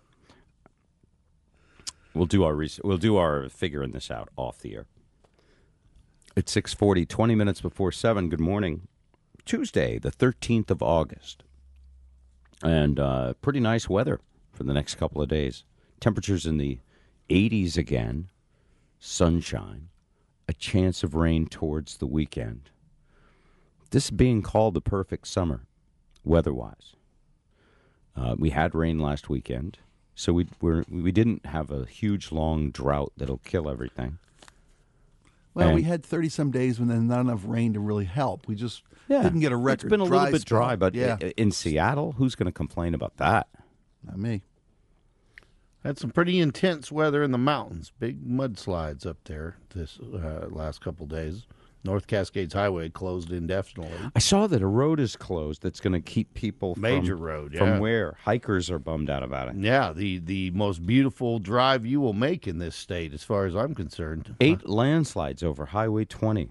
We'll do our res- we'll do our figuring this out off the air. It's six forty, twenty minutes before seven. Good morning, Tuesday, the thirteenth of August, and uh, pretty nice weather for the next couple of days. Temperatures in the eighties again, sunshine, a chance of rain towards the weekend. This is being called the perfect summer, weather-wise. Uh, we had rain last weekend, so we we're, we didn't have a huge, long drought that'll kill everything. Well, And- we had thirty-some days when there's not enough rain to really help. We just Yeah, didn't get a record. It's been a dry little bit spell. dry, but yeah, i- in Seattle, who's going to complain about that? not me. Had some pretty intense weather in the mountains. Big mudslides up there this uh, last couple days. North Cascades Highway closed indefinitely. I saw that a road is closed that's going to keep people from, Major road, yeah. from where? Hikers are bummed out about it. Yeah, the, the most beautiful drive you will make in this state, as far as I'm concerned. Eight landslides over Highway twenty.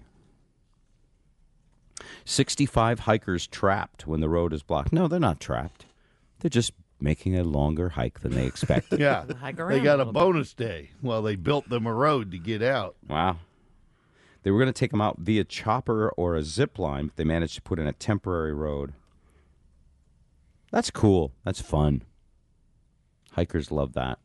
sixty-five hikers trapped when the road is blocked. No, they're not trapped. They're just making a longer hike than they expected. Yeah, Hike they around got a a little bonus day. Well, they built them a road to get out. Wow. They were going to take them out via chopper or a zip line, but they managed to put in a temporary road. That's cool. That's fun. Hikers love that.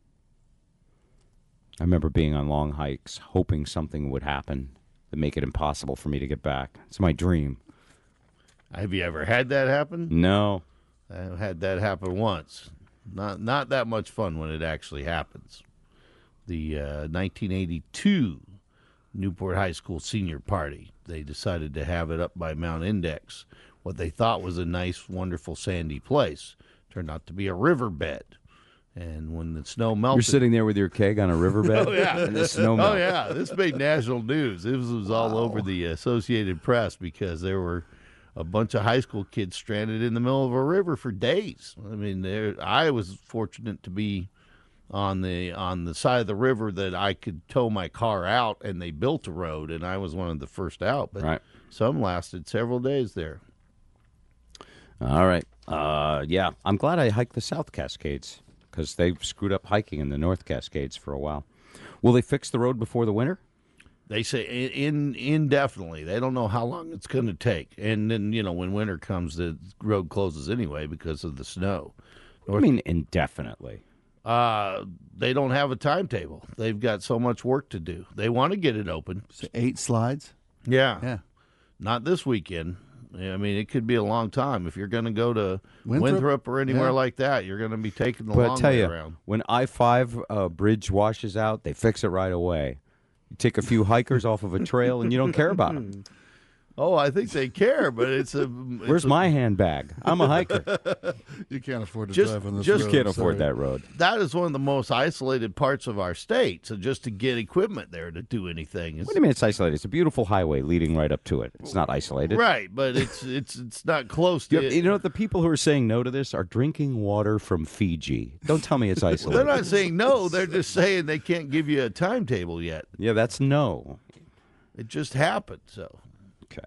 I remember being on long hikes, hoping something would happen to make it impossible for me to get back. It's my dream. Have you ever had that happen? No. I've had that happen once. Not not that much fun when it actually happens. The uh, nineteen eighty-two Newport High School senior party. They decided to have it up by Mount Index, what they thought was a nice, wonderful sandy place. Turned out to be a riverbed. And when the snow melted... You're sitting there with your keg on a riverbed? Oh, yeah. And the snow Oh, melted. yeah. This made national news. It was, was all over the Associated Press because there were a bunch of high school kids stranded in the middle of a river for days. I mean, there, I was fortunate to be on the on the side of the river that I could tow my car out, and they built a road, and I was one of the first out. But Right. some lasted several days there. All right. Uh, yeah, I'm glad I hiked the South Cascades because they've screwed up hiking in the North Cascades for a while. Will they fix the road before the winter? They say in, in indefinitely. They don't know how long it's going to take. And then, you know, when winter comes, the road closes anyway because of the snow. I mean indefinitely. Uh, they don't have a timetable. They've got so much work to do. They want to get it open. So eight slides? Yeah. Yeah. Not this weekend. I mean, it could be a long time. If you're going to go to Winthrop? Winthrop, or anywhere Yeah. like that, you're going to be taking the But I long tell way you, around. when I five uh, bridge washes out, they fix it right away. You take a few hikers off of a trail, and you don't care about them. Oh, I think they care, but it's a. It's Where's a- my handbag? I'm a hiker. You can't afford to Just- drive on this just road. Can't afford sorry. that road. That is one of the most isolated parts of our state. So just to get equipment there to do anything is What do you mean it's isolated? It's a beautiful highway leading right up to it. It's not isolated. right, but it's it's it's not close to. You, you know, the people who are saying no to this are drinking water from Fiji. Don't tell me it's They're isolated. not saying no. They're just saying they can't give you a timetable yet. Yeah, that's no. It just happened. So Okay.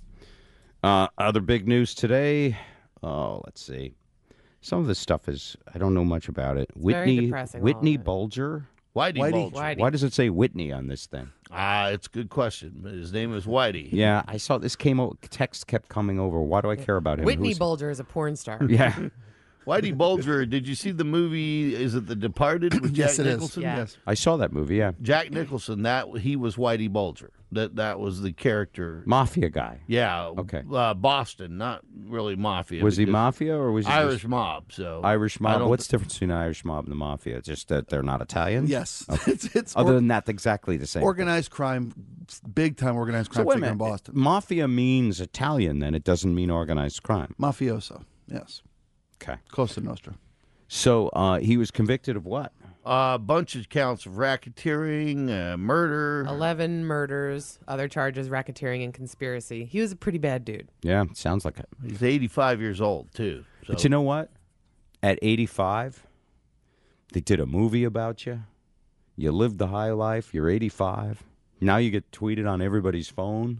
Uh, other big news today. Oh, let's see. Some of this stuff is I don't know much about it. very Whitney depressing, all Whitney of it. Bulger. Whitey, Whitey. Bulger. Whitey. Why does it say Whitney on this thing? Ah, it's a good question. His name is Whitey. Yeah, I saw this came o- text kept coming over. Why do I care about him? Whitney Who's- Bulger is a porn star. Yeah. Whitey Bulger. Did you see the movie? Is it The Departed with Yes, Jack it is. Nicholson? Yeah. Yes. I saw that movie, yeah. Jack Nicholson. That he was Whitey Bulger. That that was the character. Mafia guy. Yeah. Okay. Uh, Boston, not really mafia. Was he because- mafia or was he Irish just mob? So Irish I mob? don't- What's the difference between Irish mob and the mafia? It's just that they're not Italian? Yes. Okay. it's it's Other or- than that, exactly the same. organized crime, big time organized So crime wait a figure in minute. Boston. Mafia means Italian, then it doesn't mean organized crime. Mafioso. Yes. Okay. Cosa Nostra. So uh, he was convicted of what? A bunch of counts of racketeering, uh, murder. eleven murders, other charges, racketeering, and conspiracy. He was a pretty bad dude. Yeah, sounds like it. He's eighty-five years old too. So. But you know what? At eighty-five, they did a movie about you. You lived the high life. You're eighty-five. Now you get tweeted on everybody's phone.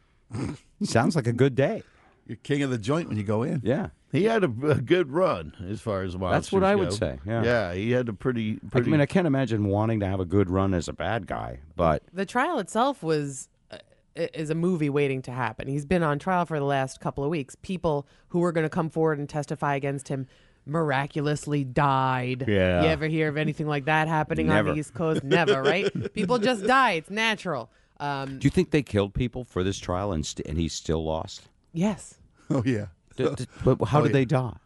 Sounds like a good day. You're king of the joint when you go in. Yeah. He had a, a good run as far as monsters That's what I would go. say, yeah. Yeah, he had a pretty. I pretty mean, I can't imagine wanting to have a good run as a bad guy, but The trial itself was uh, is a movie waiting to happen. He's been on trial for the last couple of weeks. People who were going to come forward and testify against him miraculously died. Yeah. You ever hear of anything like that happening on Never. the East Coast? Never, right? People just die. It's natural. Um, do you think they killed people for this trial and st- and he still lost? Yes. Oh yeah. D- d- but how Oh, did yeah. they die?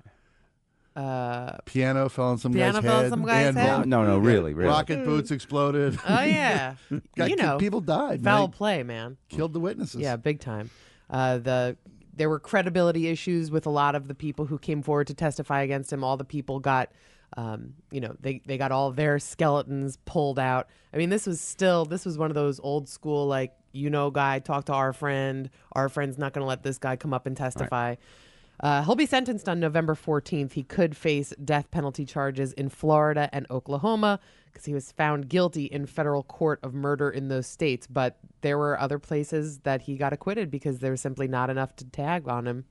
Uh, Piano fell on some Piano guy's fell on head. some guy's anvil. head? No, no, really, really. Rocket boots exploded. Oh yeah, Got you ki- know, people died. Foul man. play, man. Killed the witnesses. Yeah, big time. Uh, the there were credibility issues with a lot of the people who came forward to testify against him. All the people got, um, you know, they they got all their skeletons pulled out. I mean, this was still this was one of those old school like you know guy talk to our friend. Our friend's not going to let this guy come up and testify. Uh, he'll be sentenced on November fourteenth. He could face death penalty charges in Florida and Oklahoma because he was found guilty in federal court of murder in those states. But there were other places that he got acquitted because there was simply not enough to tag on him.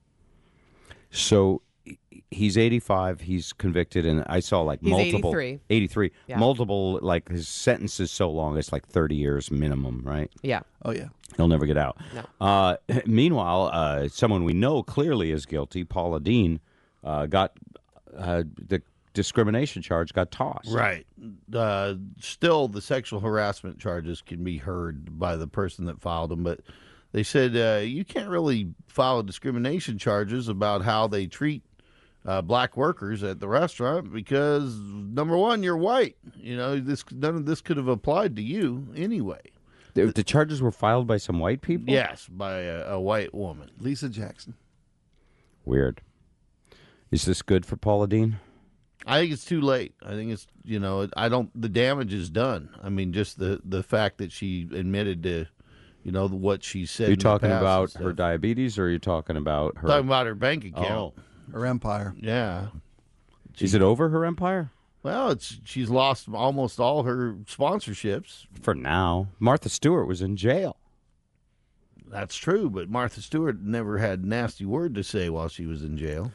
So he- he's eighty-five. He's convicted, and I saw like He's multiple eighty-three. eighty-three, Yeah. multiple. Like his sentence is so long; it's like thirty years minimum, right? Yeah. Oh yeah. He'll never get out. No. Uh, meanwhile, uh, someone we know clearly is guilty, Paula Dean, uh, got uh, the discrimination charge got tossed. Right. Uh, still, the sexual harassment charges can be heard by the person that filed them, but they said uh, you can't really file discrimination charges about how they treat uh, black workers at the restaurant because, number one, you're white. You know, this none of this could have applied to you anyway. The, the charges were filed by some white people? Yes, by a, a white woman. Lisa Jackson. Weird. Is this good for Paula Dean? I think it's too late. I think it's, you know, I don't, the damage is done. I mean, just the, the fact that she admitted to, you know, what she said. Are you in the talking past and about stuff. her diabetes, or are you talking about her? Talking about her bank account. Oh. Her empire. Yeah. Is it over, her empire? Well, it's she's lost almost all her sponsorships. For now. Martha Stewart was in jail. That's true, but Martha Stewart never had a nasty word to say while she was in jail.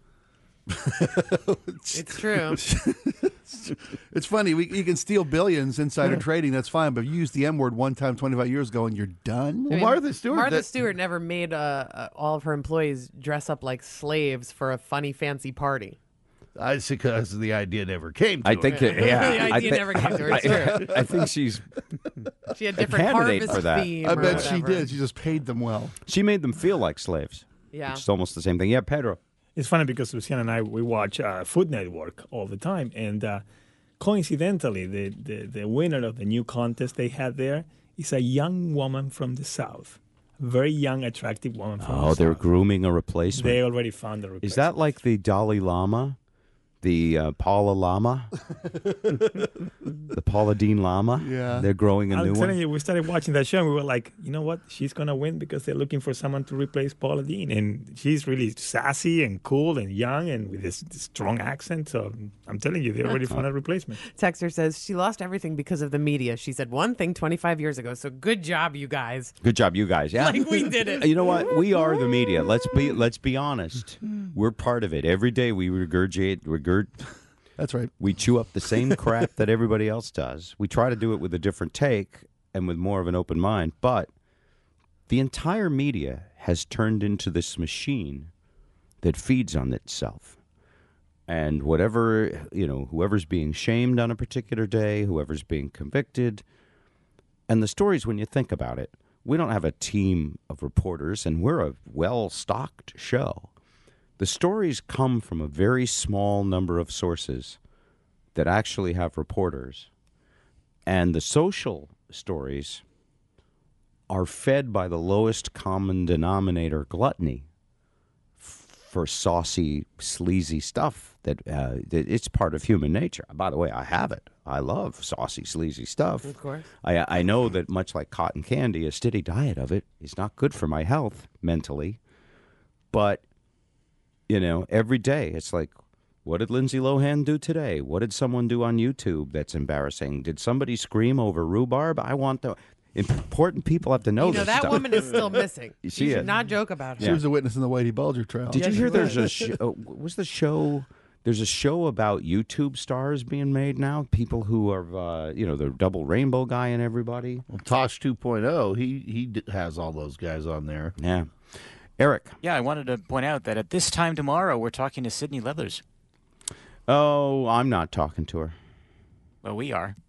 It's true. It's funny. We, you can steal billions insider trading. That's fine. But you use the M word one time twenty-five years ago and you're done. I mean, Martha Stewart. Martha that- Stewart never made uh, uh, all of her employees dress up like slaves for a funny, fancy party. I because the idea never came to I her. think, it, yeah. The idea I thi- never came to her. It's I, true. I think she's She had a different candidate harvest for that. theme. I or bet she whatever. did. She just paid them well. She made them feel like slaves. Yeah. Which is almost the same thing. Yeah, Pedro. It's funny because Luciana and I, we watch uh, Food Network all the time. And uh, coincidentally, the, the, the winner of the new contest they had there is a young woman from the South. A very young, attractive woman from Oh, the they're South. grooming a replacement. They already found a replacement. Is that like the Dalai Lama? The uh, Paula Lama? The Paula Dean Lama? Yeah. They're growing a I'm new telling one? you, we started watching that show and we were like, you know what? She's going to win because they're looking for someone to replace Paula Dean. And she's really sassy and cool and young and with this, this strong accent. So I'm telling you, they already found a replacement. Texter says she lost everything because of the media. She said one thing twenty-five years ago. So good job, you guys. Good job, you guys. Yeah. Like we did it. You know what? We are the media. Let's be let's be honest. We're part of it. Every day we regurgitate regurg That's right. we chew up the same crap that everybody else does. We try to do it with a different take and with more of an open mind, but the entire media has turned into this machine that feeds on itself. And whatever, you know, whoever's being shamed on a particular day, whoever's being convicted, and the stories, when you think about it, we don't have a team of reporters, and we're a well-stocked show. The stories come from a very small number of sources that actually have reporters. And the social stories are fed by the lowest common denominator gluttony f- for saucy, sleazy stuff that, uh, that it's part of human nature. By the way, I have it. I love saucy, sleazy stuff. Of course. I, I know that much like cotton candy, a steady diet of it is not good for my health mentally. But, you know, every day it's like, what did Lindsay Lohan do today? What did someone do on YouTube that's embarrassing? Did somebody scream over rhubarb? I want to. Important people have to know You know, this that stuff. woman is still missing. You You see should it. not joke about her. She was a witness in the Whitey Bulger trial. Did Yes, you hear she there's was. a show? Uh, what was the show? There's a show about YouTube stars being made now. People who are, uh, you know, the double rainbow guy and everybody. Well, Tosh two point oh, he, he d- has all those guys on there. Yeah. Eric. Yeah, I wanted to point out that at this time tomorrow, we're talking to Sydney Leathers. Oh, I'm not talking to her. Well, we are.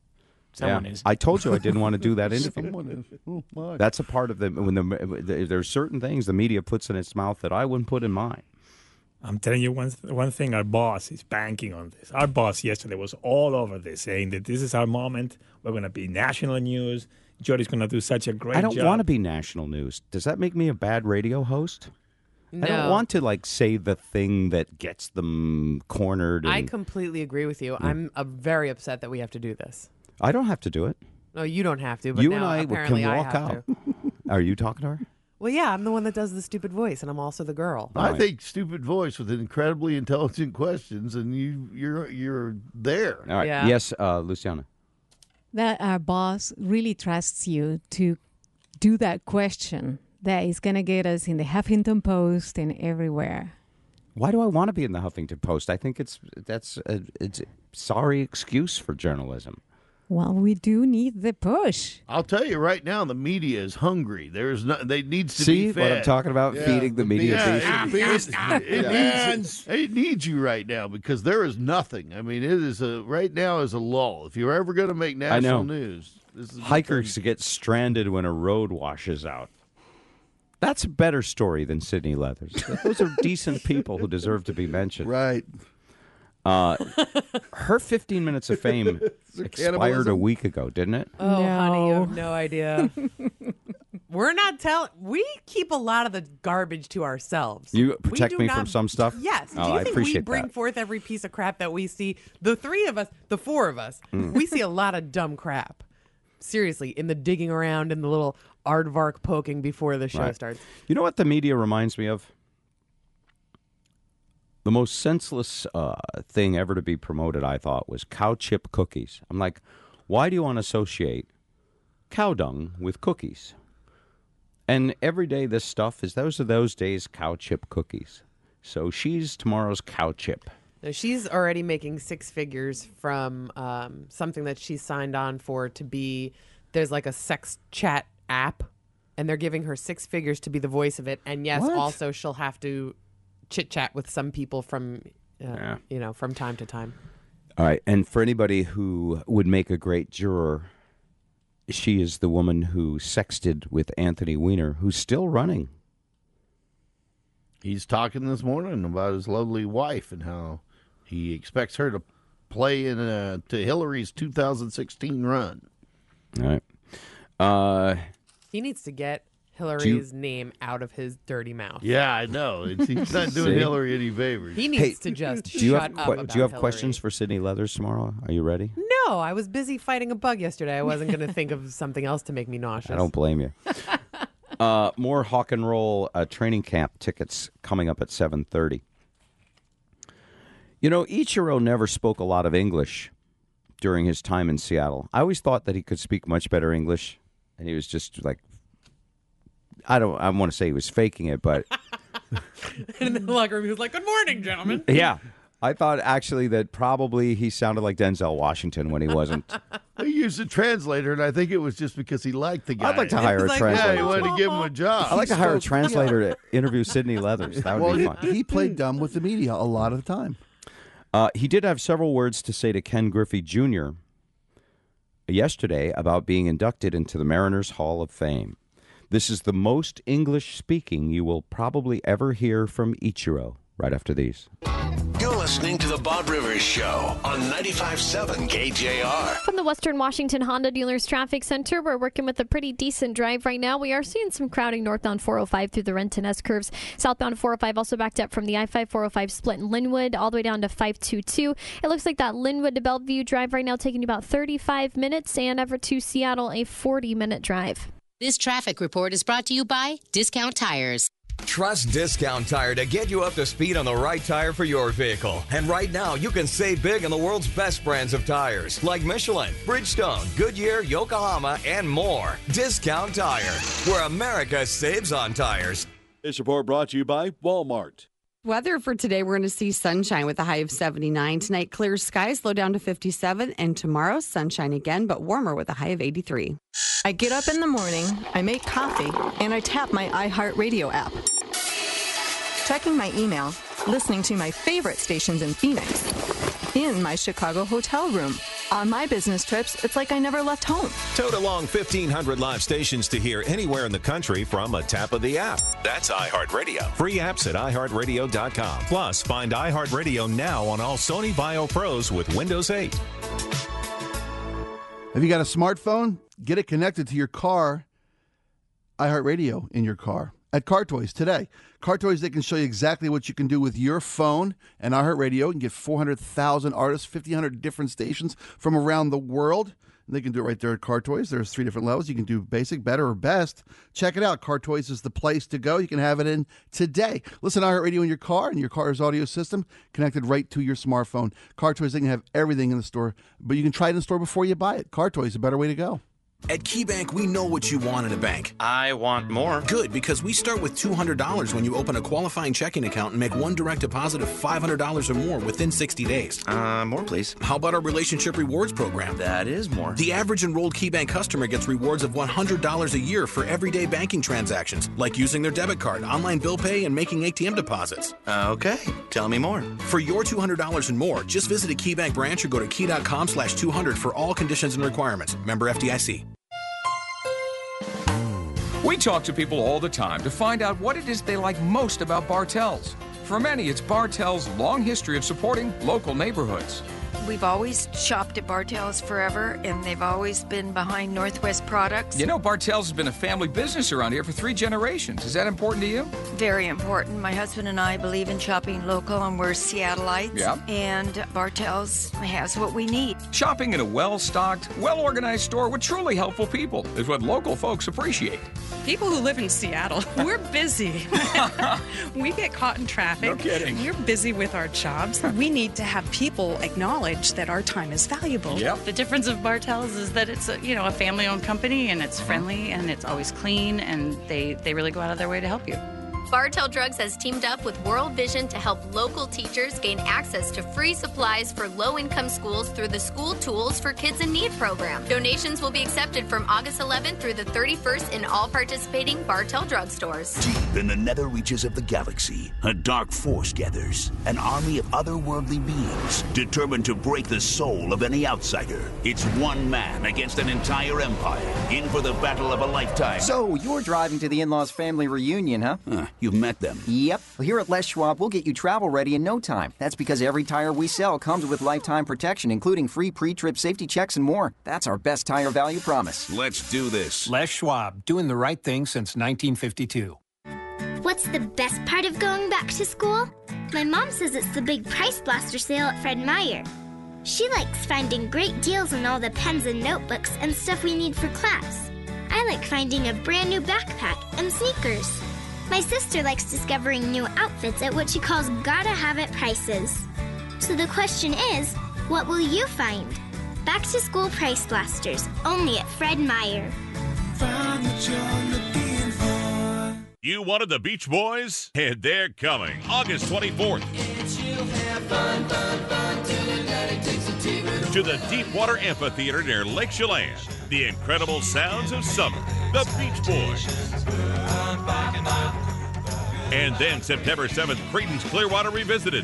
Someone Yeah. is. I told you I didn't want to do that interview. Someone is. Oh, my. That's a part of the when the there's certain things the media puts in its mouth that I wouldn't put in mine. I'm telling you one one thing. Our boss is banking on this. Our boss yesterday was all over this, saying that this is our moment. We're going to be national news. Jody's going to do such a great I don't job. want to be national news. Does that make me a bad radio host? No. I don't want to like say the thing that gets them cornered. And I completely agree with you. I'm uh, very upset that we have to do this. I don't have to do it. No, you don't have to. But You now and I apparently can I walk have out. To. Are you talking to her? Well, yeah, I'm the one that does the stupid voice, and I'm also the girl. I think stupid voice with incredibly intelligent questions, and you you're you're there. All right. Yes, uh, Luciana. That our boss really trusts you to do that question that is going to get us in the Huffington Post and everywhere. Why do I want to be in the Huffington Post? I think it's that's a, it's a sorry excuse for journalism. Well, we do need the push. I'll tell you right now, the media is hungry. There's no, they needs to See be fed. what I'm talking about? Feeding the media Yeah, beast. it, it, it, Yeah. needs, it needs you right now because there is nothing. I mean, it is a right now is a lull. If you're ever going to make I know. national news, this is the Hikers get stranded when a road washes out. That's a better story than Sydney Leathers. Those are decent people who deserve to be mentioned. Right. Uh, her fifteen minutes of fame it expired a cannibalism? week ago, didn't it? Oh, honey, you have no idea. We're not telling. We keep a lot of the garbage to ourselves. You We protect do me not- from some stuff? Yes. Oh, do you I think we appreciate bring that. forth every piece of crap that we see? The three of us, the four of us, Mm. we see a lot of dumb crap. Seriously, in the digging around and the little aardvark poking before the show Right. starts. You know what the media reminds me of? The most senseless uh, thing ever to be promoted, I thought, was cow chip cookies. I'm like, why do you want to associate cow dung with cookies? And every day this stuff is, those are those days cow chip cookies. So she's tomorrow's cow chip. Now, she's already making six figures from um, something that she's signed on for to be, there's like a sex chat app, and they're giving her six figures to be the voice of it. And yes, What? also she'll have to chit chat with some people from, uh, Yeah. you know, from time to time. All right. And for anybody who would make a great juror, she is the woman who sexted with Anthony Weiner, who's still running. He's talking this morning about his lovely wife and how he expects her to play in uh, to Hillary's two thousand sixteen run. All right. Uh, He needs to get Hillary's name out of his dirty mouth. Yeah, I know. It's, he's not doing See? Hillary any favors. He needs to just do you shut have up que- about Do you have Hillary. questions for Sydney Leathers tomorrow? Are you ready? No, I was busy fighting a bug yesterday. I wasn't going to think of something else to make me nauseous. I don't blame you. uh, more Hawk and Roll uh, training camp tickets coming up at seven thirty. You know, Ichiro never spoke a lot of English during his time in Seattle. I always thought that he could speak much better English, and he was just like, I don't, I want to say he was faking it, but And in the locker room, he was like, "Good morning, gentlemen." yeah. I thought actually that probably he sounded like Denzel Washington when he wasn't. He used a translator, and I think it was just because he liked the guy. I'd like to hire a Yeah, translator. he wanted to give him a job. I'd like to hire a translator to interview Sydney Leathers. That would well, be he, fun. he played dumb with the media a lot of the time. Uh, he did have several words to say to Ken Griffey Junior yesterday about being inducted into the Mariners Hall of Fame. This is the most English speaking you will probably ever hear from Ichiro right after these. You're listening to the Bob Rivers Show on ninety-five point seven K J R. From the Western Washington Honda Dealers Traffic Center, we're working with a pretty decent drive right now. We are seeing some crowding northbound four oh five through the Renton S curves. Southbound four oh five also backed up from the I five four oh five split in Linwood all the way down to five twenty-two. It looks like that Linwood to Bellevue drive right now taking you about thirty-five minutes, and ever to Seattle, a forty-minute drive. This traffic report is brought to you by Discount Tires. Trust Discount Tire to get you up to speed on the right tire for your vehicle. And right now, you can save big on the world's best brands of tires, like Michelin, Bridgestone, Goodyear, Yokohama, and more. Discount Tire, where America saves on tires. This report brought to you by Walmart. Weather for today, we're going to see sunshine with a high of seventy-nine. Tonight, clear skies, low down to fifty-seven. And tomorrow, sunshine again, but warmer with a high of eighty-three. I get up in the morning, I make coffee, and I tap my iHeartRadio app. Checking my email, listening to my favorite stations in Phoenix. In my Chicago hotel room, On my business trips, it's like I never left home. Tote along fifteen hundred live stations to hear anywhere in the country from a tap of the app. That's iHeartRadio. Free apps at i heart radio dot com. Plus, find iHeartRadio now on all Sony Vaio Pros with Windows eight. Have you got a smartphone? Get it connected to your car. iHeartRadio in your car. At Car Toys today. Car Toys, they can show you exactly what you can do with your phone and iHeartRadio. You can get four hundred thousand artists, fifteen hundred different stations from around the world. And they can do it right there at Car Toys. There's three different levels. You can do basic, better, or best. Check it out. Car Toys is the place to go. You can have it in today. Listen to iHeartRadio in your car and your car's audio system connected right to your smartphone. Car Toys, they can have everything in the store, but you can try it in the store before you buy it. Car Toys is a better way to go. At KeyBank, we know what you want in a bank. I want more. Good, because we start with two hundred dollars when you open a qualifying checking account and make one direct deposit of five hundred dollars or more within sixty days. Uh, more, please. How about our Relationship Rewards program? That is more. The average enrolled KeyBank customer gets rewards of one hundred dollars a year for everyday banking transactions, like using their debit card, online bill pay, and making A T M deposits. Uh, okay, tell me more. For your two hundred dollars and more, just visit a KeyBank branch or go to key.com slash 200 for all conditions and requirements. Member F D I C. We talk to people all the time to find out what it is they like most about Bartell's. For many, it's Bartell's long history of supporting local neighborhoods. We've always shopped at Bartell's forever, and they've always been behind Northwest products. You know, Bartell's has been a family business around here for three generations. Is that important to you? Very important. My husband and I believe in shopping local, and we're Seattleites. Yeah. And Bartell's has what we need. Shopping in a well-stocked, well-organized store with truly helpful people is what local folks appreciate. People who live in Seattle, we're busy. We get caught in traffic. No kidding. We're busy with our jobs. We need to have people acknowledge that our time is valuable. Yep. The difference of Bartell's is that it's a, you know, a family-owned company, and it's friendly, and it's always clean, and they, they really go out of their way to help you. Bartell Drugs has teamed up with World Vision to help local teachers gain access to free supplies for low-income schools through the School Tools for Kids in Need program. Donations will be accepted from August eleventh through the thirty-first in all participating Bartell drugstores. Deep in the nether reaches of the galaxy, a dark force gathers, an army of otherworldly beings determined to break the soul of any outsider. It's one man against an entire empire, in for the battle of a lifetime. So, you're driving to the in-laws family reunion, huh? Huh. You've met them. Yep. Well, here at Les Schwab, we'll get you travel ready in no time. That's because every tire we sell comes with lifetime protection, including free pre-trip safety checks and more. That's our best tire value promise. Let's do this. Les Schwab, doing the right thing since nineteen fifty-two. What's the best part of going back to school? My mom says it's the big Price Blaster sale at Fred Meyer. She likes finding great deals on all the pens and notebooks and stuff we need for class. I like finding a brand new backpack and sneakers. My sister likes discovering new outfits at what she calls gotta-have-it prices. So the question is, what will you find? Back-to-school Price Blasters, only at Fred Meyer. Find what you're looking for. You wanted the Beach Boys? And they're coming August twenty-fourth. Fun, fun, fun, to the Deepwater Amphitheater near Lake Chelan. The incredible sounds of summer. The Beach Boys. And then September seventh, Creedence Clearwater Revisited.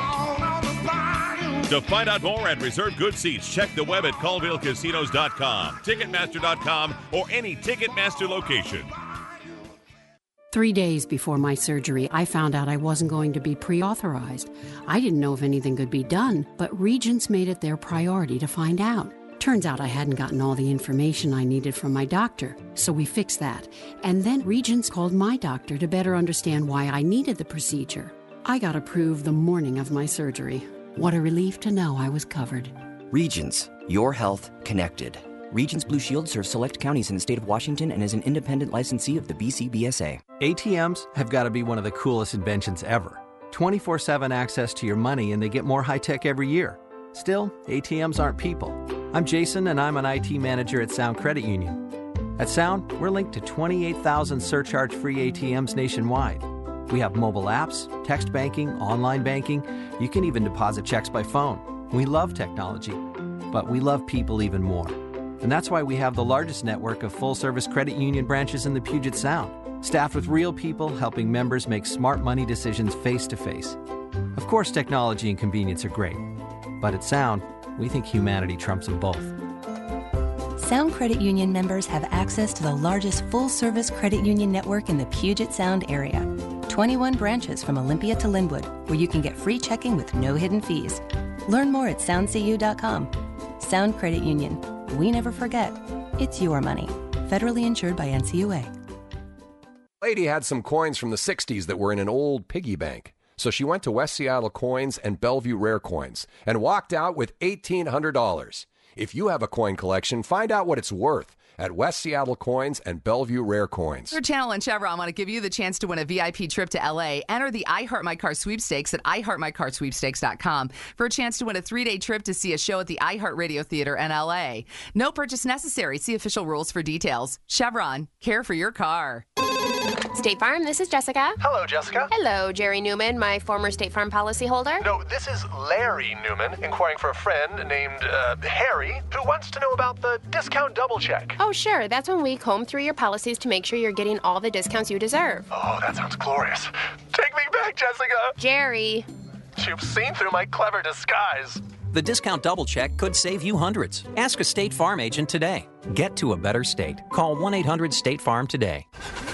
To find out more and reserve good seats, check the web at colville casinos dot com, ticketmaster dot com, or any Ticketmaster location. Three days before my surgery, I found out I wasn't going to be pre-authorized. I didn't know if anything could be done, but Regents made it their priority to find out. Turns out I hadn't gotten all the information I needed from my doctor, so we fixed that. And then Regents called my doctor to better understand why I needed the procedure. I got approved the morning of my surgery. What a relief to know I was covered. Regents, your health connected. Regents Blue Shield serves select counties in the state of Washington and is an independent licensee of the B C B S A. A T Ms have got to be one of the coolest inventions ever. twenty-four seven access to your money, and they get more high-tech every year. Still, A T Ms aren't people. I'm Jason, and I'm an I T manager at Sound Credit Union. At Sound, we're linked to twenty-eight thousand surcharge-free A T Ms nationwide. We have mobile apps, text banking, online banking. You can even deposit checks by phone. We love technology, but we love people even more. And that's why we have the largest network of full-service credit union branches in the Puget Sound, staffed with real people helping members make smart money decisions face-to-face. Of course, technology and convenience are great, but at Sound, We think humanity trumps them both. Sound Credit Union members have access to the largest full-service credit union network in the Puget Sound area. twenty-one branches from Olympia to Linwood, where you can get free checking with no hidden fees. Learn more at sound c u dot com. Sound Credit Union. We never forget. It's your money. Federally insured by N C U A. Lady had some coins from the sixties that were in an old piggy bank. So she went to West Seattle Coins and Bellevue Rare Coins and walked out with eighteen hundred dollars. If you have a coin collection, find out what it's worth at West Seattle Coins and Bellevue Rare Coins. Your Channel and Chevron want to give you the chance to win a V I P trip to L A. Enter the I Heart My Car sweepstakes at i heart my car sweepstakes dot com for a chance to win a three-day trip to see a show at the iHeartRadio Theater in L A. No purchase necessary. See official rules for details. Chevron, care for your car. State Farm, this is Jessica. Hello, Jessica. Hello, Jerry Newman, my former State Farm policyholder. No, this is Larry Newman, inquiring for a friend named uh, Harry, who wants to know about the discount double check. Oh, sure. That's when we comb through your policies to make sure you're getting all the discounts you deserve. Oh, that sounds glorious. Take me back, Jessica. Jerry. You've seen through my clever disguise. The discount double check could save you hundreds. Ask a State Farm agent today. Get to a better state. Call one eight hundred state farm today.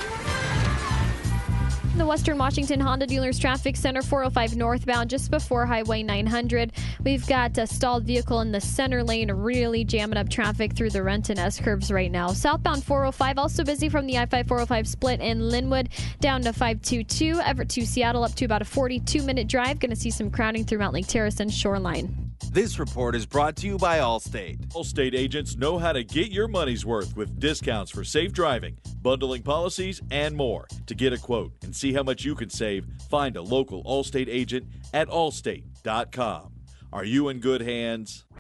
The Western Washington Honda Dealers Traffic Center, four oh five northbound, just before Highway nine hundred. We've got a stalled vehicle in the center lane, really jamming up traffic through the Renton S-curves right now. Southbound four oh five, also busy from the I five four oh five split in Linwood down to five twenty-two. Everett to Seattle up to about a forty-two minute drive. Going to see some crowding through Mount Lake Terrace and Shoreline. This report is brought to you by Allstate. Allstate agents know how to get your money's worth with discounts for safe driving, bundling policies, and more. To get a quote and see how much you can save, find a local Allstate agent at allstate dot com. Are you in good hands?